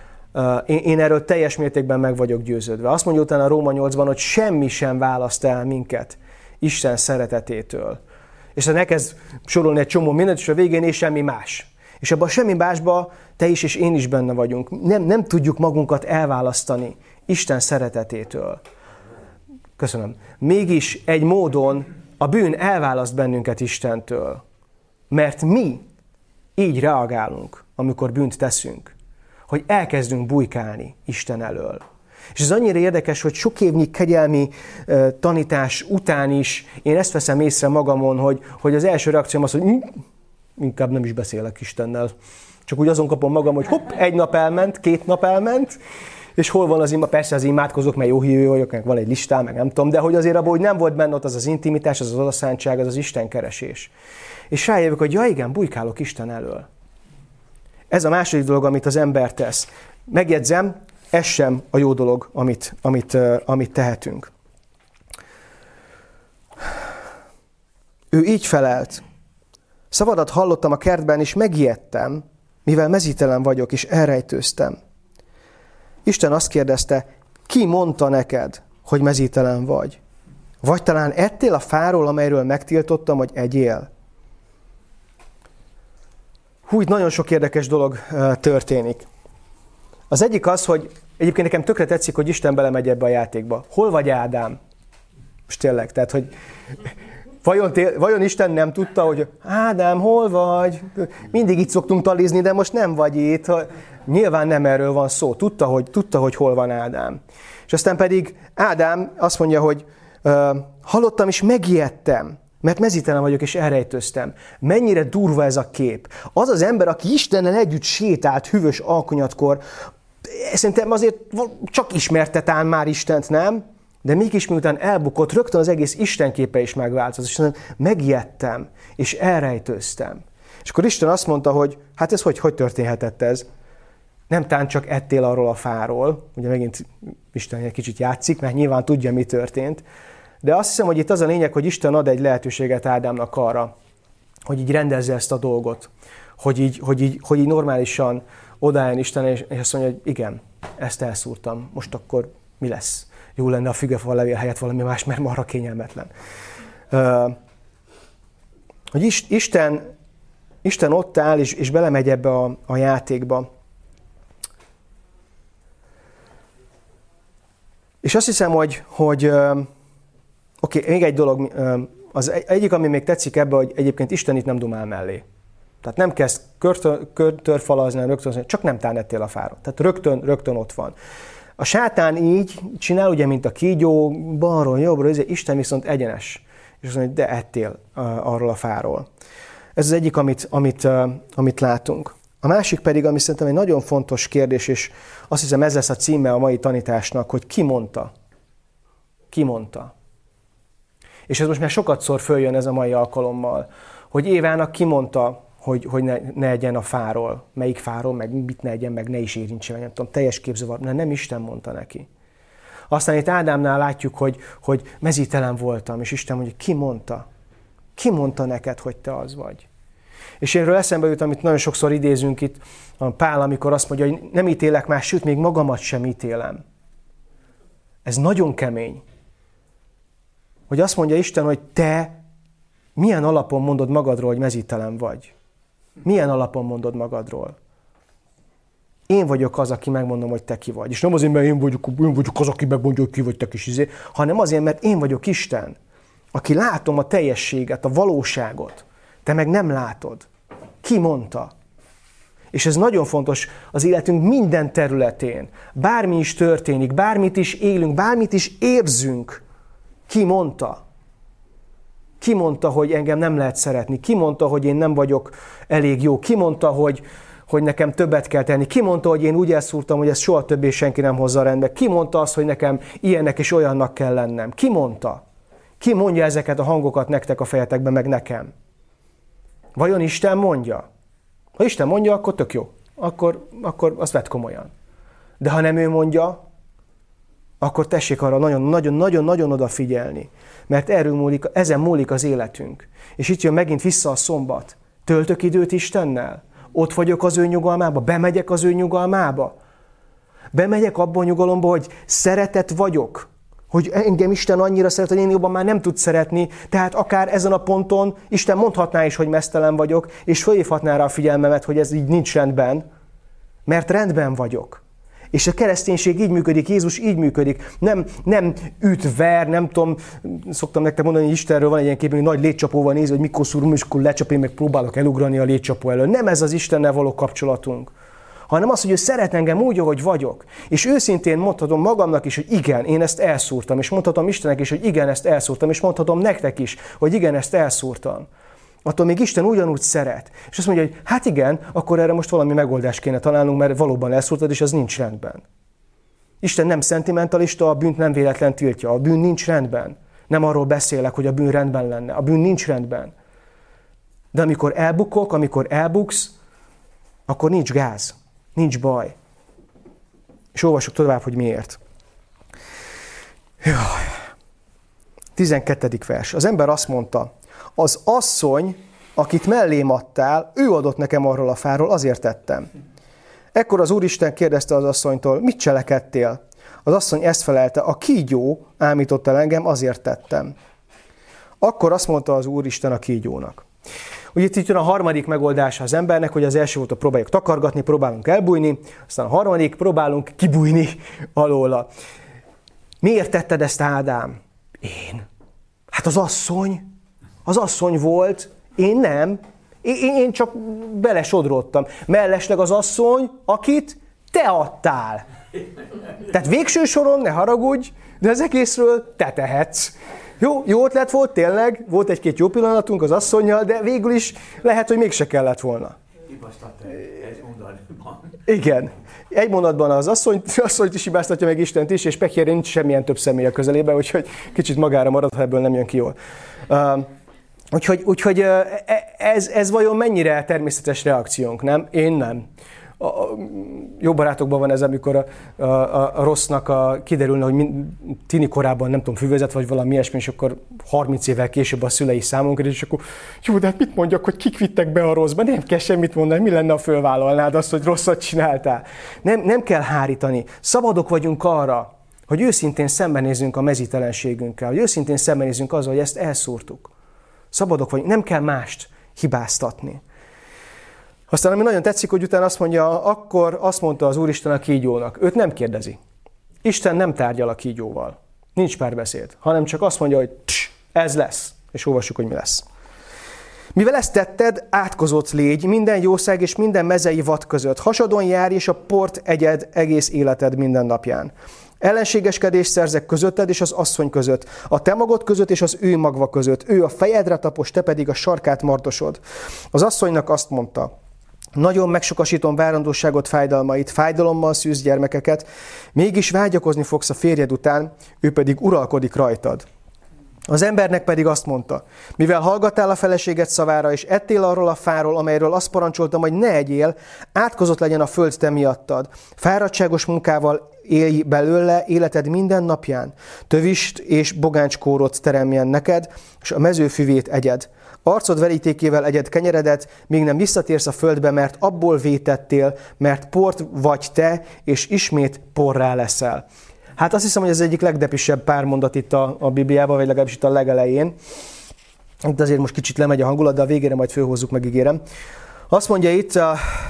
Én erről teljes mértékben meg vagyok győződve. Azt mondja utána a Róma 8-ban, hogy semmi sem választ el minket Isten szeretetétől. És ha elkezd sorolni egy csomó mindent, és a végén és semmi más. És abban a semmi másban te is és én is benne vagyunk. Nem tudjuk magunkat elválasztani Isten szeretetétől. Köszönöm. Mégis egy módon a bűn elválaszt bennünket Istentől. Mert mi így reagálunk, amikor bűnt teszünk. Hogy elkezdünk bujkálni Isten elől. És ez annyira érdekes, hogy sok évnyi kegyelmi tanítás után is én ezt veszem észre magamon, hogy az első reakcióm az, hogy inkább nem is beszélek Istennel. Csak úgy azon kapom magam, hogy hopp, 1 nap elment, 2 nap elment, és hol van az persze az imádkozók, mert jó hívő vagyok, meg van egy listám, meg nem tudom, de hogy azért abban, hogy nem volt benne ott az intimitás, az odaszántság, az Isten keresés. És rájövök, hogy ja igen, bujkálok Isten elől. Ez a második dolog, amit az ember tesz. Megjegyzem, ez sem a jó dolog, amit tehetünk. Ő így felelt. Szavadat hallottam a kertben, és megijedtem, mivel mezítelen vagyok, és elrejtőztem. Isten azt kérdezte, ki mondta neked, hogy mezítelen vagy? Vagy talán ettél a fáról, amelyről megtiltottam, hogy egyél? Hú, itt nagyon sok érdekes dolog történik. Az egyik az, hogy egyébként nekem tökre tetszik, hogy Isten belemegy ebbe a játékba. Hol vagy Ádám? Most tényleg, tehát, hogy vajon Isten nem tudta, hogy Ádám, hol vagy? Mindig itt szoktunk talizni, de most nem vagy itt. Nyilván nem erről van szó. Tudta, hogy hol van Ádám. És aztán pedig Ádám azt mondja, hogy hallottam és megijedtem, mert mezítelen vagyok és elrejtőztem. Mennyire durva ez a kép. Az az ember, aki Istennel együtt sétált hűvös alkonyatkor, szerintem azért csak ismerte ám már Istent, nem? De mégis miután elbukott, rögtön az egész Isten képe is megváltozott. És megijedtem, és elrejtőztem. És akkor Isten azt mondta, hogy hát ez hogy történhetett ez? Nem tán csak ettél arról a fáról, ugye megint Isten egy kicsit játszik, mert nyilván tudja, mi történt. De azt hiszem, hogy itt az a lényeg, hogy Isten ad egy lehetőséget Ádámnak arra, hogy így rendezze ezt a dolgot. Hogy így normálisan odálljon Isten, és azt mondja, hogy igen, ezt elszúrtam, most akkor mi lesz? Jó lenne a fügefa levél helyett valami más, mert marha kényelmetlen. Hogy Isten ott áll, és belemegy ebbe a játékba. És azt hiszem, hogy oké, még egy dolog, az egyik, ami még tetszik ebbe, hogy egyébként Isten itt nem dumál mellé. Tehát nem kezd körtörfalazni, rögtön, csak nem ettél a fáról. Tehát rögtön ott van. A sátán így csinál, ugye, mint a kígyó, balról, jobbról, Isten viszont egyenes. És azt mondja, hogy de ettél arról a fáról. Ez az egyik, amit látunk. A másik pedig, ami szerintem egy nagyon fontos kérdés, és azt hiszem ez lesz a címe a mai tanításnak, hogy ki mondta. Ki mondta. És ez most már sokatszor följön ez a mai alkalommal, hogy Évának ki mondta, hogy ne egyen a fáról, melyik fáról, meg mit ne egyen, meg ne is érintse, vagy nem tudom, teljes képzavar, nem Isten mondta neki. Aztán itt Ádámnál látjuk, hogy mezítelen voltam, és Isten mondja, ki mondta? Ki mondta neked, hogy te az vagy? És erről eszembe jut, amit nagyon sokszor idézünk itt, a Pál, amikor azt mondja, hogy nem ítélek más, sőt, még magamat sem ítélem. Ez nagyon kemény. Hogy azt mondja Isten, hogy te milyen alapon mondod magadról, hogy mezítelen vagy? Milyen alapon mondod magadról? Én vagyok az, aki megmondom, hogy te ki vagy. És nem azért, mert én vagyok az, aki megmondja, hogy ki vagy te kis izé, hanem azért, mert én vagyok Isten, aki látom a teljességet, a valóságot. Te meg nem látod. Ki mondta? És ez nagyon fontos az életünk minden területén. Bármi is történik, bármit is élünk, bármit is érzünk. Ki mondta? Ki mondta, hogy engem nem lehet szeretni? Ki mondta, hogy én nem vagyok elég jó? Ki mondta, hogy nekem többet kell tenni? Ki mondta, hogy én úgy elszúrtam, hogy ezt soha többé senki nem hozza rendbe? Ki mondta azt, hogy nekem ilyennek és olyannak kell lennem? Ki mondta? Ki mondja ezeket a hangokat nektek a fejetekben, meg nekem? Vajon Isten mondja? Ha Isten mondja, akkor tök jó. Akkor azt vedd komolyan. De ha nem ő mondja, akkor tessék arra nagyon-nagyon odafigyelni. Mert ezen múlik az életünk. És itt jön megint vissza a szombat. Töltök időt Istennel? Ott vagyok az ő nyugalmába? Bemegyek az ő nyugalmába? Bemegyek abban a nyugalomba, hogy szeretett vagyok? Hogy engem Isten annyira szeret, hogy én jobban már nem tud szeretni, tehát akár ezen a ponton Isten mondhatná is, hogy meztelen vagyok, és fölhívhatná rá a figyelmemet, hogy ez így nincs rendben, mert rendben vagyok. És a kereszténység így működik, Jézus így működik. Nem üt, ver, nem tudom, szoktam nektek mondani, hogy Istenről van egy ilyen kép, hogy nagy létcsapóval néz, hogy mikor szúrom, és akkor lecsap, én meg próbálok elugrani a létcsapó elől. Nem ez az Istennel való kapcsolatunk, hanem az, hogy ő szeret engem úgy, ahogy vagyok. És őszintén mondhatom magamnak is, hogy igen, én ezt elszúrtam, és mondhatom Istennek is, hogy igen, ezt elszúrtam, és mondhatom nektek is, hogy igen, ezt elszúrtam. Attól még Isten ugyanúgy szeret. És azt mondja, hogy hát igen, akkor erre most valami megoldást kéne találnunk, mert valóban elszúrtad, és az nincs rendben. Isten nem szentimentalista, a bűnt nem véletlen tiltja. A bűn nincs rendben. Nem arról beszélek, hogy a bűn rendben lenne. A bűn nincs rendben. De amikor elbukok, amikor elbuksz, akkor nincs gáz, nincs baj. És olvassuk tovább, hogy miért. Jaj. 12. vers. Az ember azt mondta, az asszony, akit mellém adtál, ő adott nekem arról a fáról, azért tettem. Ekkor az Úristen kérdezte az asszonytól, mit cselekedtél? Az asszony ezt felelte, a kígyó ámított el engem, azért tettem. Akkor azt mondta az Úristen a kígyónak. Ugye itt jön a harmadik megoldása az embernek, hogy az első volt, a próbáljuk takargatni, próbálunk elbújni, aztán a harmadik, próbálunk kibújni alóla. Miért tetted ezt, Ádám? Én. Hát az asszony volt, én nem. Én csak belesodródtam. Mellesleg az asszony, akit te adtál. Tehát végső soron, ne haragudj, de az egészről te tehetsz. Jó ötlet volt, tényleg, volt egy-két jó pillanatunk az asszonnyal, de végül is lehet, hogy mégse kellett volna. Egy mondatban. Igen. Egy mondatban az asszonyt is hibáztatja meg Istent is, és pekjére nincs semmilyen több személy a közelében, úgyhogy kicsit magára marad, ha ebből nem jön ki jól. Úgyhogy ez vajon mennyire természetes reakciónk, nem? Én nem. Jó barátokban van ez, amikor a rossznak kiderülne, hogy tini korában, nem tudom, füvezet vagy valami ilyesmi, és akkor 30 évvel később a szülei számunkra, és akkor jó, de hát mit mondjak, hogy kik vittek be a rosszba? Nem kell semmit mondani, mi lenne, ha fölvállalnád azt, hogy rosszat csináltál? Nem kell hárítani. Szabadok vagyunk arra, hogy őszintén szembenézzünk a mezítelenségünkkel, hogy őszintén szembenézzünk azzal, hogy ezt elszúrtuk. Szabadok vagyunk, nem kell mást hibáztatni. Aztán ami nagyon tetszik, hogy utána azt mondja, akkor azt mondta az Úristen a kígyónak. Őt nem kérdezi. Isten nem tárgyal a kígyóval. Nincs párbeszéd, hanem csak azt mondja, hogy ez lesz. És olvassuk, hogy mi lesz. Mivel ezt tetted, átkozott légy minden jószág és minden mezei vad között. Hasadon járj, és a port egyed egész életed minden napján. Ellenségeskedést szerzek közötted és az asszony között, a te magod között és az ő magva között. Ő a fejedre tapos, te pedig a sarkát mardosod. Az asszonynak azt mondta, nagyon megsokasítom várandóságot, fájdalmait, fájdalommal szűz gyermekeket, mégis vágyakozni fogsz a férjed után, ő pedig uralkodik rajtad. Az embernek pedig azt mondta, mivel hallgattál a feleséged szavára, és ettél arról a fáról, amelyről azt parancsoltam, hogy ne egyél, átkozott legyen a föld te miattad. Fáradtságos munkával élj belőle életed minden napján. Tövist és bogáncskórot teremjen neked, és a mezőfüvét egyed. Arcod verítékével egyed kenyeredet, míg nem visszatérsz a földbe, mert abból vétettél, mert port vagy te, és ismét porrá leszel. Hát azt hiszem, hogy ez egyik legdepisebb pár mondat itt a Bibliában, vagy legalábbis itt a legelején. Itt azért most kicsit lemegy a hangulat, de a végére majd fölhozzuk, megígérem. Azt mondja itt,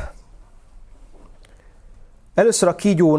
először a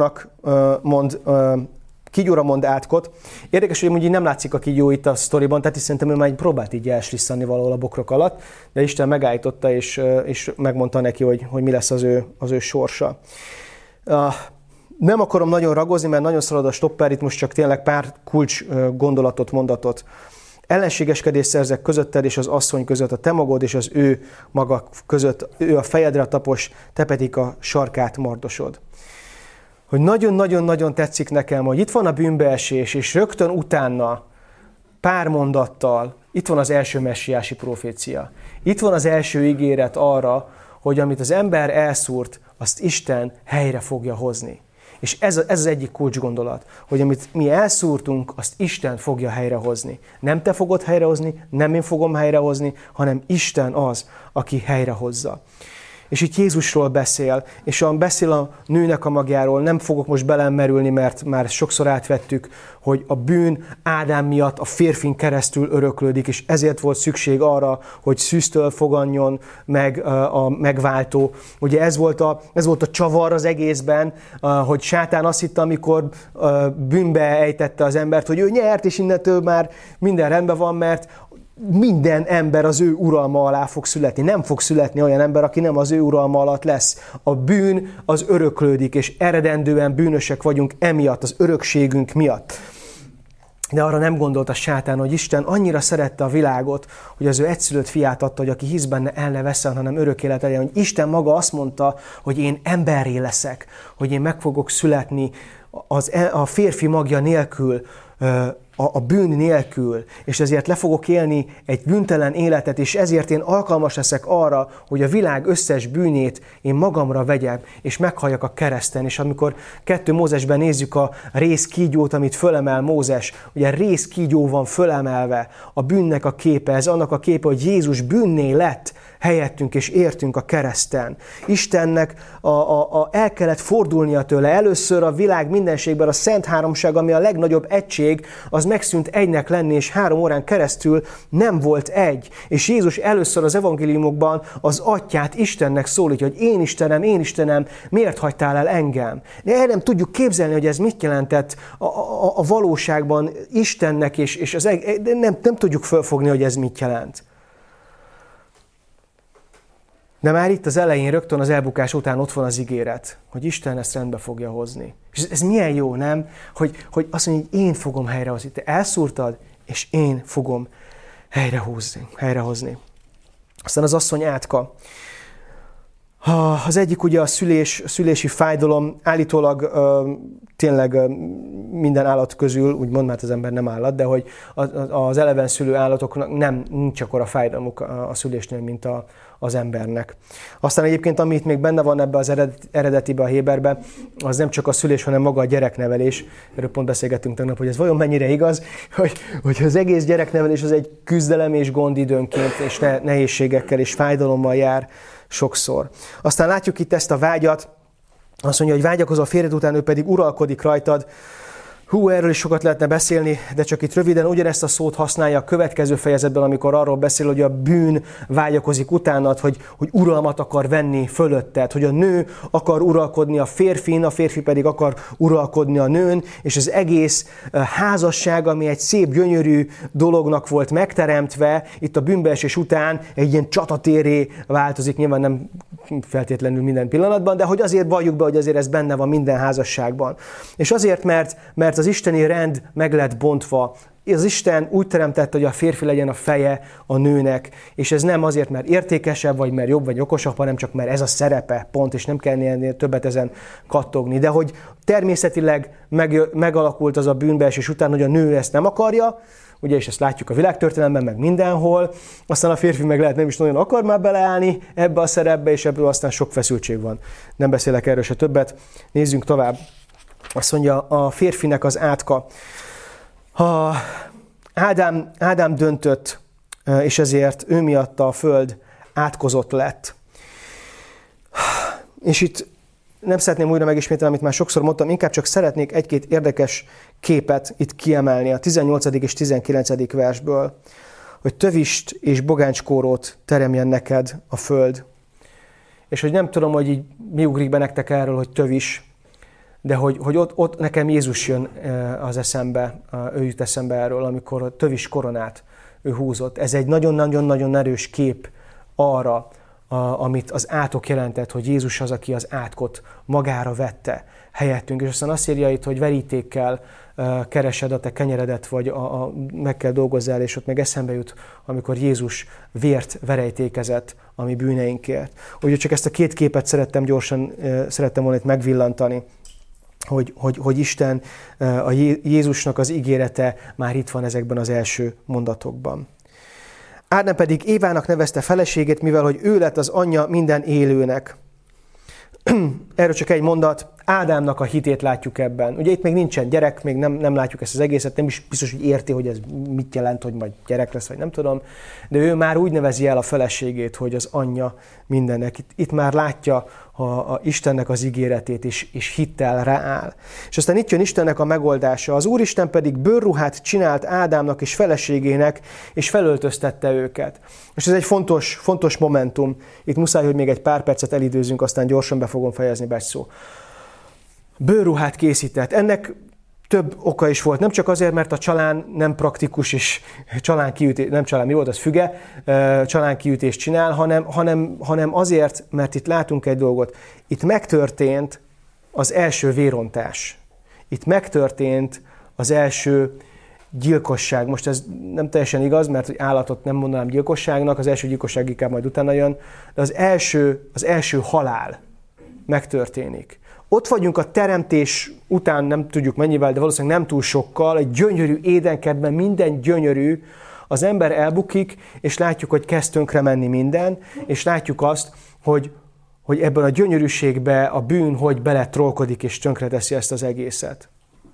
kígyóra mond átkot. Érdekes, hogy mondjuk nem látszik a kígyó itt a sztoriban, tehát szerintem ő már próbált így elslisszani valahol a bokrok alatt, de Isten megállította, és megmondta neki, hogy mi lesz az ő sorsa. Nem akarom nagyon ragozni, mert nagyon szalad a stopper, itt most csak tényleg pár kulcs gondolatot, mondatot. Ellenségeskedést szerzek közötted és az asszony között, a te magod és az ő maga között, ő a fejedre tapos, te pedig a sarkát mardosod. Hogy nagyon-nagyon-nagyon tetszik nekem, hogy itt van a bűnbeesés, és rögtön utána pár mondattal itt van az első messiási profécia. Itt van az első ígéret arra, hogy amit az ember elszúrt, azt Isten helyre fogja hozni. És ez az egyik kulcsgondolat, hogy amit mi elszúrtunk, azt Isten fogja helyrehozni. Nem te fogod helyrehozni, nem én fogom helyrehozni, hanem Isten az, aki helyrehozza. És itt Jézusról beszél, és beszél a nőnek a magjáról, nem fogok most belemerülni, mert már sokszor átvettük, hogy a bűn Ádám miatt a férfin keresztül öröklődik, és ezért volt szükség arra, hogy szűztől foganjon meg a megváltó. Ugye ez volt a csavar az egészben, hogy sátán azt hitte, amikor bűnbe ejtette az embert, hogy ő nyert, és innentől már minden rendben van, mert minden ember az ő uralma alá fog születni. Nem fog születni olyan ember, aki nem az ő uralma alatt lesz. A bűn az öröklődik, és eredendően bűnösek vagyunk emiatt, az örökségünk miatt. De arra nem gondolt a sátán, hogy Isten annyira szerette a világot, hogy az ő egyszülött fiát adta, hogy aki hisz benne, el ne vesszen, hanem örök élet legyen. Hogy Isten maga azt mondta, hogy én emberré leszek, hogy én meg fogok születni a férfi magja nélkül, a bűn nélkül, és ezért le fogok élni egy bűntelen életet, és ezért én alkalmas leszek arra, hogy a világ összes bűnét én magamra vegyem, és meghalljak a kereszten. És amikor 2 Mózesben nézzük a rézkígyót, amit fölemel Mózes, ugye rézkígyó van fölemelve, a bűnnek a képe, ez annak a képe, hogy Jézus bűnné lett helyettünk és értünk a kereszten. Istennek el kellett fordulnia tőle. Először a világ mindenségben a Szent Háromság, ami a legnagyobb egység, az megszűnt egynek lenni, és 3 órán keresztül nem volt egy. És Jézus először az evangéliumokban az Atyát Istennek szólítja, hogy én Istenem, miért hagytál el engem? De el nem tudjuk képzelni, hogy ez mit jelentett a valóságban Istennek, és nem tudjuk fölfogni, hogy ez mit jelent. De már itt az elején, rögtön az elbukás után ott van az ígéret, hogy Isten ezt rendbe fogja hozni. És ez milyen jó, nem? Hogy azt mondja, hogy én fogom helyrehozni. Te elszúrtad, és én fogom helyrehozni. Aztán az asszony átka. Az egyik ugye a szülési fájdalom, állítólag tényleg minden állat közül, úgymond, mert az ember nem állat, de hogy az eleven szülő állatoknak nincs akkora fájdalmuk a szülésnél, mint az embernek. Aztán egyébként, amit még benne van ebbe az eredetibe, a Héberbe, az nem csak a szülés, hanem maga a gyereknevelés. Erről pont beszélgettünk tegnap, hogy ez vajon mennyire igaz, hogy az egész gyereknevelés az egy küzdelem és gond időnként, és nehézségekkel és fájdalommal jár sokszor. Aztán látjuk itt ezt a vágyat, azt mondja, hogy vágyakozol a férjed után, ő pedig uralkodik rajtad. Erről is sokat lehetne beszélni, de csak itt röviden ugyanezt a szót használja a következő fejezetben, amikor arról beszél, hogy a bűn vágyakozik utánad, hogy uralmat akar venni fölötted, hogy a nő akar uralkodni a férfin, a férfi pedig akar uralkodni a nőn, és az egész házasság, ami egy szép, gyönyörű dolognak volt megteremtve, itt a bűnbeesés után egy ilyen csatatérré változik, nyilván nem feltétlenül minden pillanatban, de hogy azért valljuk be, hogy azért ez benne van minden házasságban. És azért, mert az isteni rend meg lett bontva. Az Isten úgy teremtette, hogy a férfi legyen a feje a nőnek, és ez nem azért, mert értékesebb, vagy mert jobb, vagy okosabb, hanem csak mert ez a szerepe, pont, és nem kell ennél többet ezen kattogni. De hogy természetileg megalakult az a bűnbeesés után, hogy a nő ezt nem akarja, ugye, és ezt látjuk a világtörténelemben, meg mindenhol, aztán a férfi meg lehet nem is nagyon akar már beleállni ebbe a szerepbe, és ebből aztán sok feszültség van. Nem beszélek erről se többet, nézzünk tovább. Azt mondja, a férfinek az átka. Ádám döntött, és ezért ő miatta a föld átkozott lett. És itt nem szeretném újra megismételni, amit már sokszor mondtam, inkább csak szeretnék egy-két érdekes képet itt kiemelni a 18. és 19. versből, hogy tövist és bogáncskórót teremjen neked a föld. És hogy nem tudom, hogy így mi ugrik be nektek erről, hogy tövis, de hogy ott nekem Jézus jön az eszembe, ő jut eszembe erről, amikor a tövis koronát ő húzott. Ez egy nagyon-nagyon-nagyon erős kép arra, amit az átok jelentett, hogy Jézus az, aki az átkot magára vette helyettünk. És aztán azt írja itt, hogy verítékkel keresed a te kenyeredet, vagy meg kell dolgozzál, és ott meg eszembe jut, amikor Jézus vért verejtékezett a mi bűneinkért. Úgyhogy csak ezt a két képet szerettem volna itt megvillantani, hogy Isten, a Jézusnak az ígérete már itt van ezekben az első mondatokban. Ádám pedig Évának nevezte feleségét, mivel hogy ő lett az anyja minden élőnek. Erről csak egy mondat, Ádámnak a hitét látjuk ebben. Ugye itt még nincsen gyerek, még nem látjuk ezt az egészet, nem is biztos, hogy érti, hogy ez mit jelent, hogy majd gyerek lesz, vagy nem tudom, de ő már úgy nevezi el a feleségét, hogy az anyja mindennek. Itt már látja a Istennek az ígéretét, és hittel rááll. És aztán itt jön Istennek a megoldása. Az Úristen pedig bőrruhát csinált Ádámnak és feleségének, és felöltöztette őket. És ez egy fontos momentum. Itt muszáj, hogy még egy pár percet elidőzünk, aztán gyorsan be fogom fejezni, Becs szó. Bőrruhát készített. Ennek több oka is volt. Nem csak azért, mert a csalán nem praktikus, és csalánkiütést csinál, hanem azért, mert itt látunk egy dolgot. Itt megtörtént az első vérontás. Itt megtörtént az első gyilkosság. Most ez nem teljesen igaz, mert állatot nem mondanám gyilkosságnak, az első gyilkosság inkább majd utána jön, de az első halál megtörténik. Ott vagyunk a teremtés után, nem tudjuk mennyivel, de valószínűleg nem túl sokkal, egy gyönyörű édenkertben, minden gyönyörű, az ember elbukik, és látjuk, hogy kezd tönkre menni minden, és látjuk azt, hogy ebben a gyönyörűségben a bűn hogy beletrollkodik, és tönkreteszi ezt az egészet.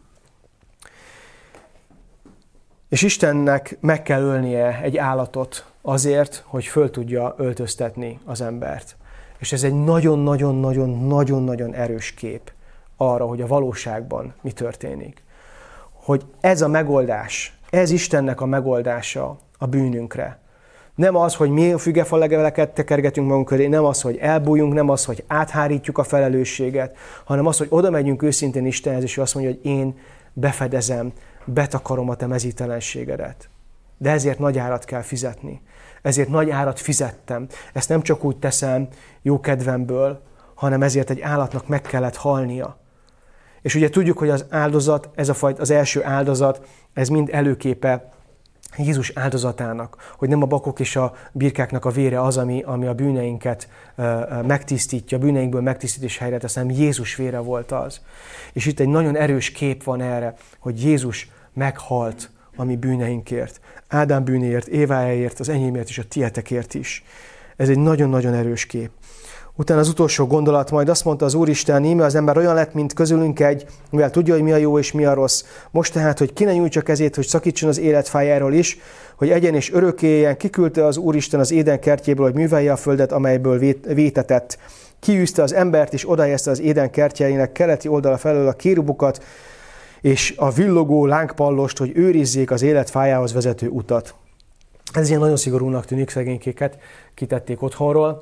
És Istennek meg kell ölnie egy állatot azért, hogy föl tudja öltöztetni az embert. És ez egy nagyon-nagyon-nagyon-nagyon erős kép arra, hogy a valóságban mi történik. Hogy ez a megoldás, ez Istennek a megoldása a bűnünkre. Nem az, hogy mi fügefa leveleket tekergetünk magunk köré, nem az, hogy elbújunk, nem az, hogy áthárítjuk a felelősséget, hanem az, hogy oda megyünk őszintén Istenhez, és azt mondja, hogy én befedezem, betakarom a te mezítelenségedet. De ezért nagy árat kell fizetni. Ezért nagy árat fizettem. Ezt nem csak úgy teszem jó kedvemből, hanem ezért egy állatnak meg kellett halnia. És ugye tudjuk, hogy az áldozat, az első áldozat, ez mind előképe Jézus áldozatának, hogy nem a bakok és a birkáknak a vére az, ami a bűneinket megtisztítja, a bűneinkből megtisztít és helyre tesz, hanem Jézus vére volt az. És itt egy nagyon erős kép van erre, hogy Jézus meghalt a mi bűneinkért. Ádám bűnéért, Éváért, az enyémért és a tietekért is. Ez egy nagyon-nagyon erős kép. Utána az utolsó gondolat, majd azt mondta az Úristen, íme az ember olyan lett, mint közülünk egy, mivel tudja, hogy mi a jó és mi a rossz. Most tehát, hogy ki ne nyújtsa kezét, hogy szakítson az életfájáról is, hogy egyen és örökké éljen, kiküldte az Úristen az Éden kertjéből, hogy művelje a földet, amelyből vétetett. Kiűzte az embert, és odáhelyezte az Éden kertjeinek keleti oldala felől a kérubokat, és a villogó lángpallost, hogy őrizzék az életfájához vezető utat. Ez ilyen nagyon szigorúnak tűnik, szegénykéket kitették otthonról.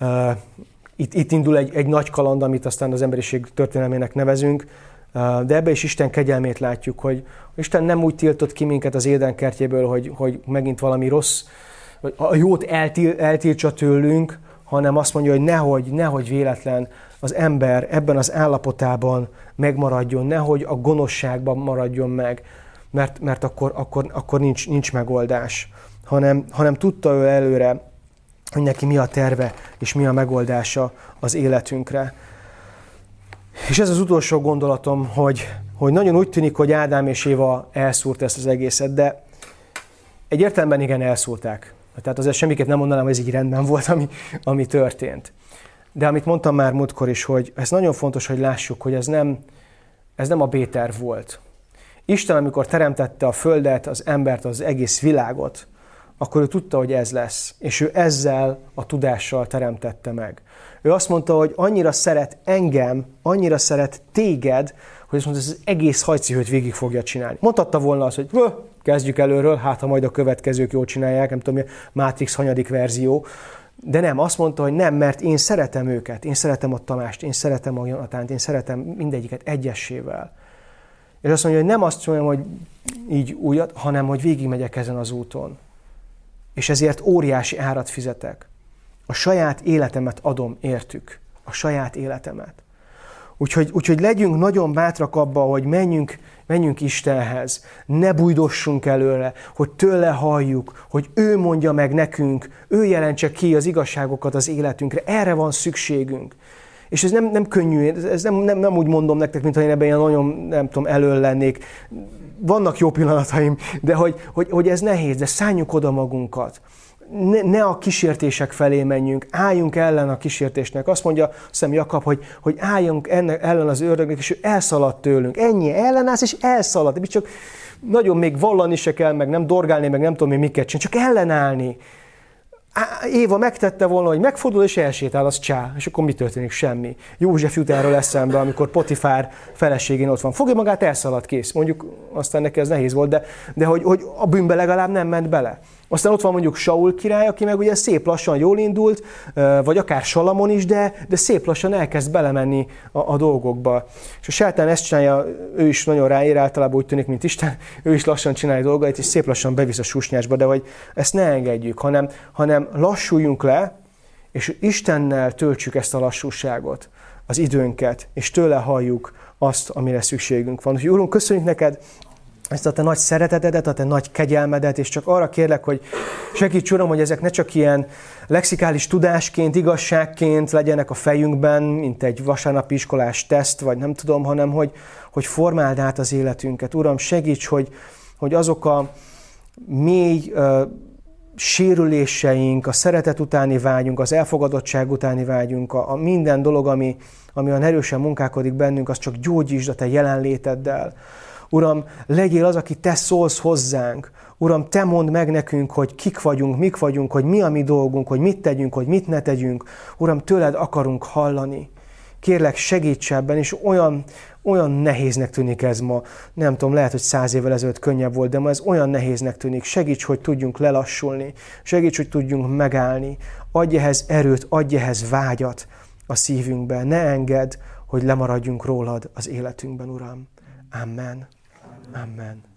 Itt indul egy nagy kaland, amit aztán az emberiség történelmének nevezünk, de ebbe is Isten kegyelmét látjuk, hogy Isten nem úgy tiltott ki minket az Éden kertjéből, hogy megint valami rossz, a jót eltiltsa tőlünk, hanem azt mondja, hogy nehogy véletlen az ember ebben az állapotában megmaradjon, nehogy a gonoszságban maradjon meg, mert akkor nincs megoldás, hanem tudta ő előre, hogy neki mi a terve és mi a megoldása az életünkre. És ez az utolsó gondolatom, hogy nagyon úgy tűnik, hogy Ádám és Éva elszúrt ezt az egészet, de egy értelemben igen elszúrták. Tehát azért semmiképp nem mondanám, hogy ez így rendben volt, ami történt. De amit mondtam már múltkor is, hogy ez nagyon fontos, hogy lássuk, hogy ez nem a B-terv volt. Isten, amikor teremtette a földet, az embert, az egész világot, akkor ő tudta, hogy ez lesz. És ő ezzel a tudással teremtette meg. Ő azt mondta, hogy annyira szeret engem, annyira szeret téged, hogy azt mondta, hogy az egész hajcihőt végig fogja csinálni. Mondhatta volna azt, hogy kezdjük előről, hát ha majd a következők jól csinálják, nem tudom, Matrix hanyadik verzió. De nem, azt mondta, hogy nem, mert én szeretem őket, én szeretem a Tamást, én szeretem a Jonatánt, én szeretem mindegyiket egyessével. És azt mondja, hogy nem azt mondjam, hogy így újat, hanem hogy végigmegyek ezen az úton. És ezért óriási árat fizetek. A saját életemet adom értük. A saját életemet. Úgyhogy legyünk nagyon bátrak abba, hogy menjünk Istenhez, ne bújdossunk előle, hogy tőle halljuk, hogy ő mondja meg nekünk, ő jelentse ki az igazságokat az életünkre. Erre van szükségünk. És ez nem könnyű, ez nem úgy mondom nektek, mintha én ebben ilyen nagyon, nem tudom, elől lennék. Vannak jó pillanataim, de hogy ez nehéz, de szálljuk oda magunkat. Ne a kísértések felé menjünk, álljunk ellen a kísértésnek. Azt mondja, hiszem Jakab, hogy álljunk ellen az ördögnek, és ő elszaladt tőlünk. Ennyi, ellenállsz, és elszaladt. És csak nagyon még vallani se kell, meg nem dorgálni, meg nem tudom én miket csinálni, csak ellenállni. Éva megtette volna, hogy megfordul és elsétál, az csá. És akkor mi történik? Semmi. József jut erről eszembe, amikor Potifár feleségén ott van. Fogja magát, elszaladt, kész. Mondjuk aztán neki ez nehéz volt, de hogy a bűnbe legalább nem ment bele. Aztán ott van mondjuk Saul király, aki meg ugye szép lassan jól indult, vagy akár Salamon is, de szép lassan elkezd belemenni a dolgokba. És a sátán ezt csinálja, ő is nagyon ráér, általában úgy tűnik, mint Isten, ő is lassan csinálja dolgait, és szép lassan bevisz a susnyásba, de hogy ezt ne engedjük, hanem lassuljunk le, és Istennel töltsük ezt a lassúságot, az időnket, és tőle halljuk azt, amire szükségünk van. Úgyhogy Úrunk, köszönjük neked ezt a te nagy szeretetedet, a te nagy kegyelmedet, és csak arra kérlek, hogy segíts, Uram, hogy ezek ne csak ilyen lexikális tudásként, igazságként legyenek a fejünkben, mint egy vasárnapi iskolás teszt, vagy nem tudom, hanem hogy formáld át az életünket. Uram, segíts, hogy azok a mély sérüléseink, a szeretet utáni vágyunk, az elfogadottság utáni vágyunk, a minden dolog, ami olyan erősen munkálkodik bennünk, az csak gyógyítsd a te jelenléteddel. Uram, legyél az, aki te szólsz hozzánk. Uram, te mondd meg nekünk, hogy kik vagyunk, mik vagyunk, hogy mi a mi dolgunk, hogy mit tegyünk, hogy mit ne tegyünk. Uram, tőled akarunk hallani. Kérlek, segíts ebben, és olyan nehéznek tűnik ez ma. Nem tudom, lehet, hogy 100 évvel ezelőtt könnyebb volt, de ma ez olyan nehéznek tűnik. Segíts, hogy tudjunk lelassulni. Segíts, hogy tudjunk megállni. Adj ehhez erőt, adj ehhez vágyat a szívünkbe. Ne engedd, hogy lemaradjunk rólad az életünkben, Uram. Amen. Amen.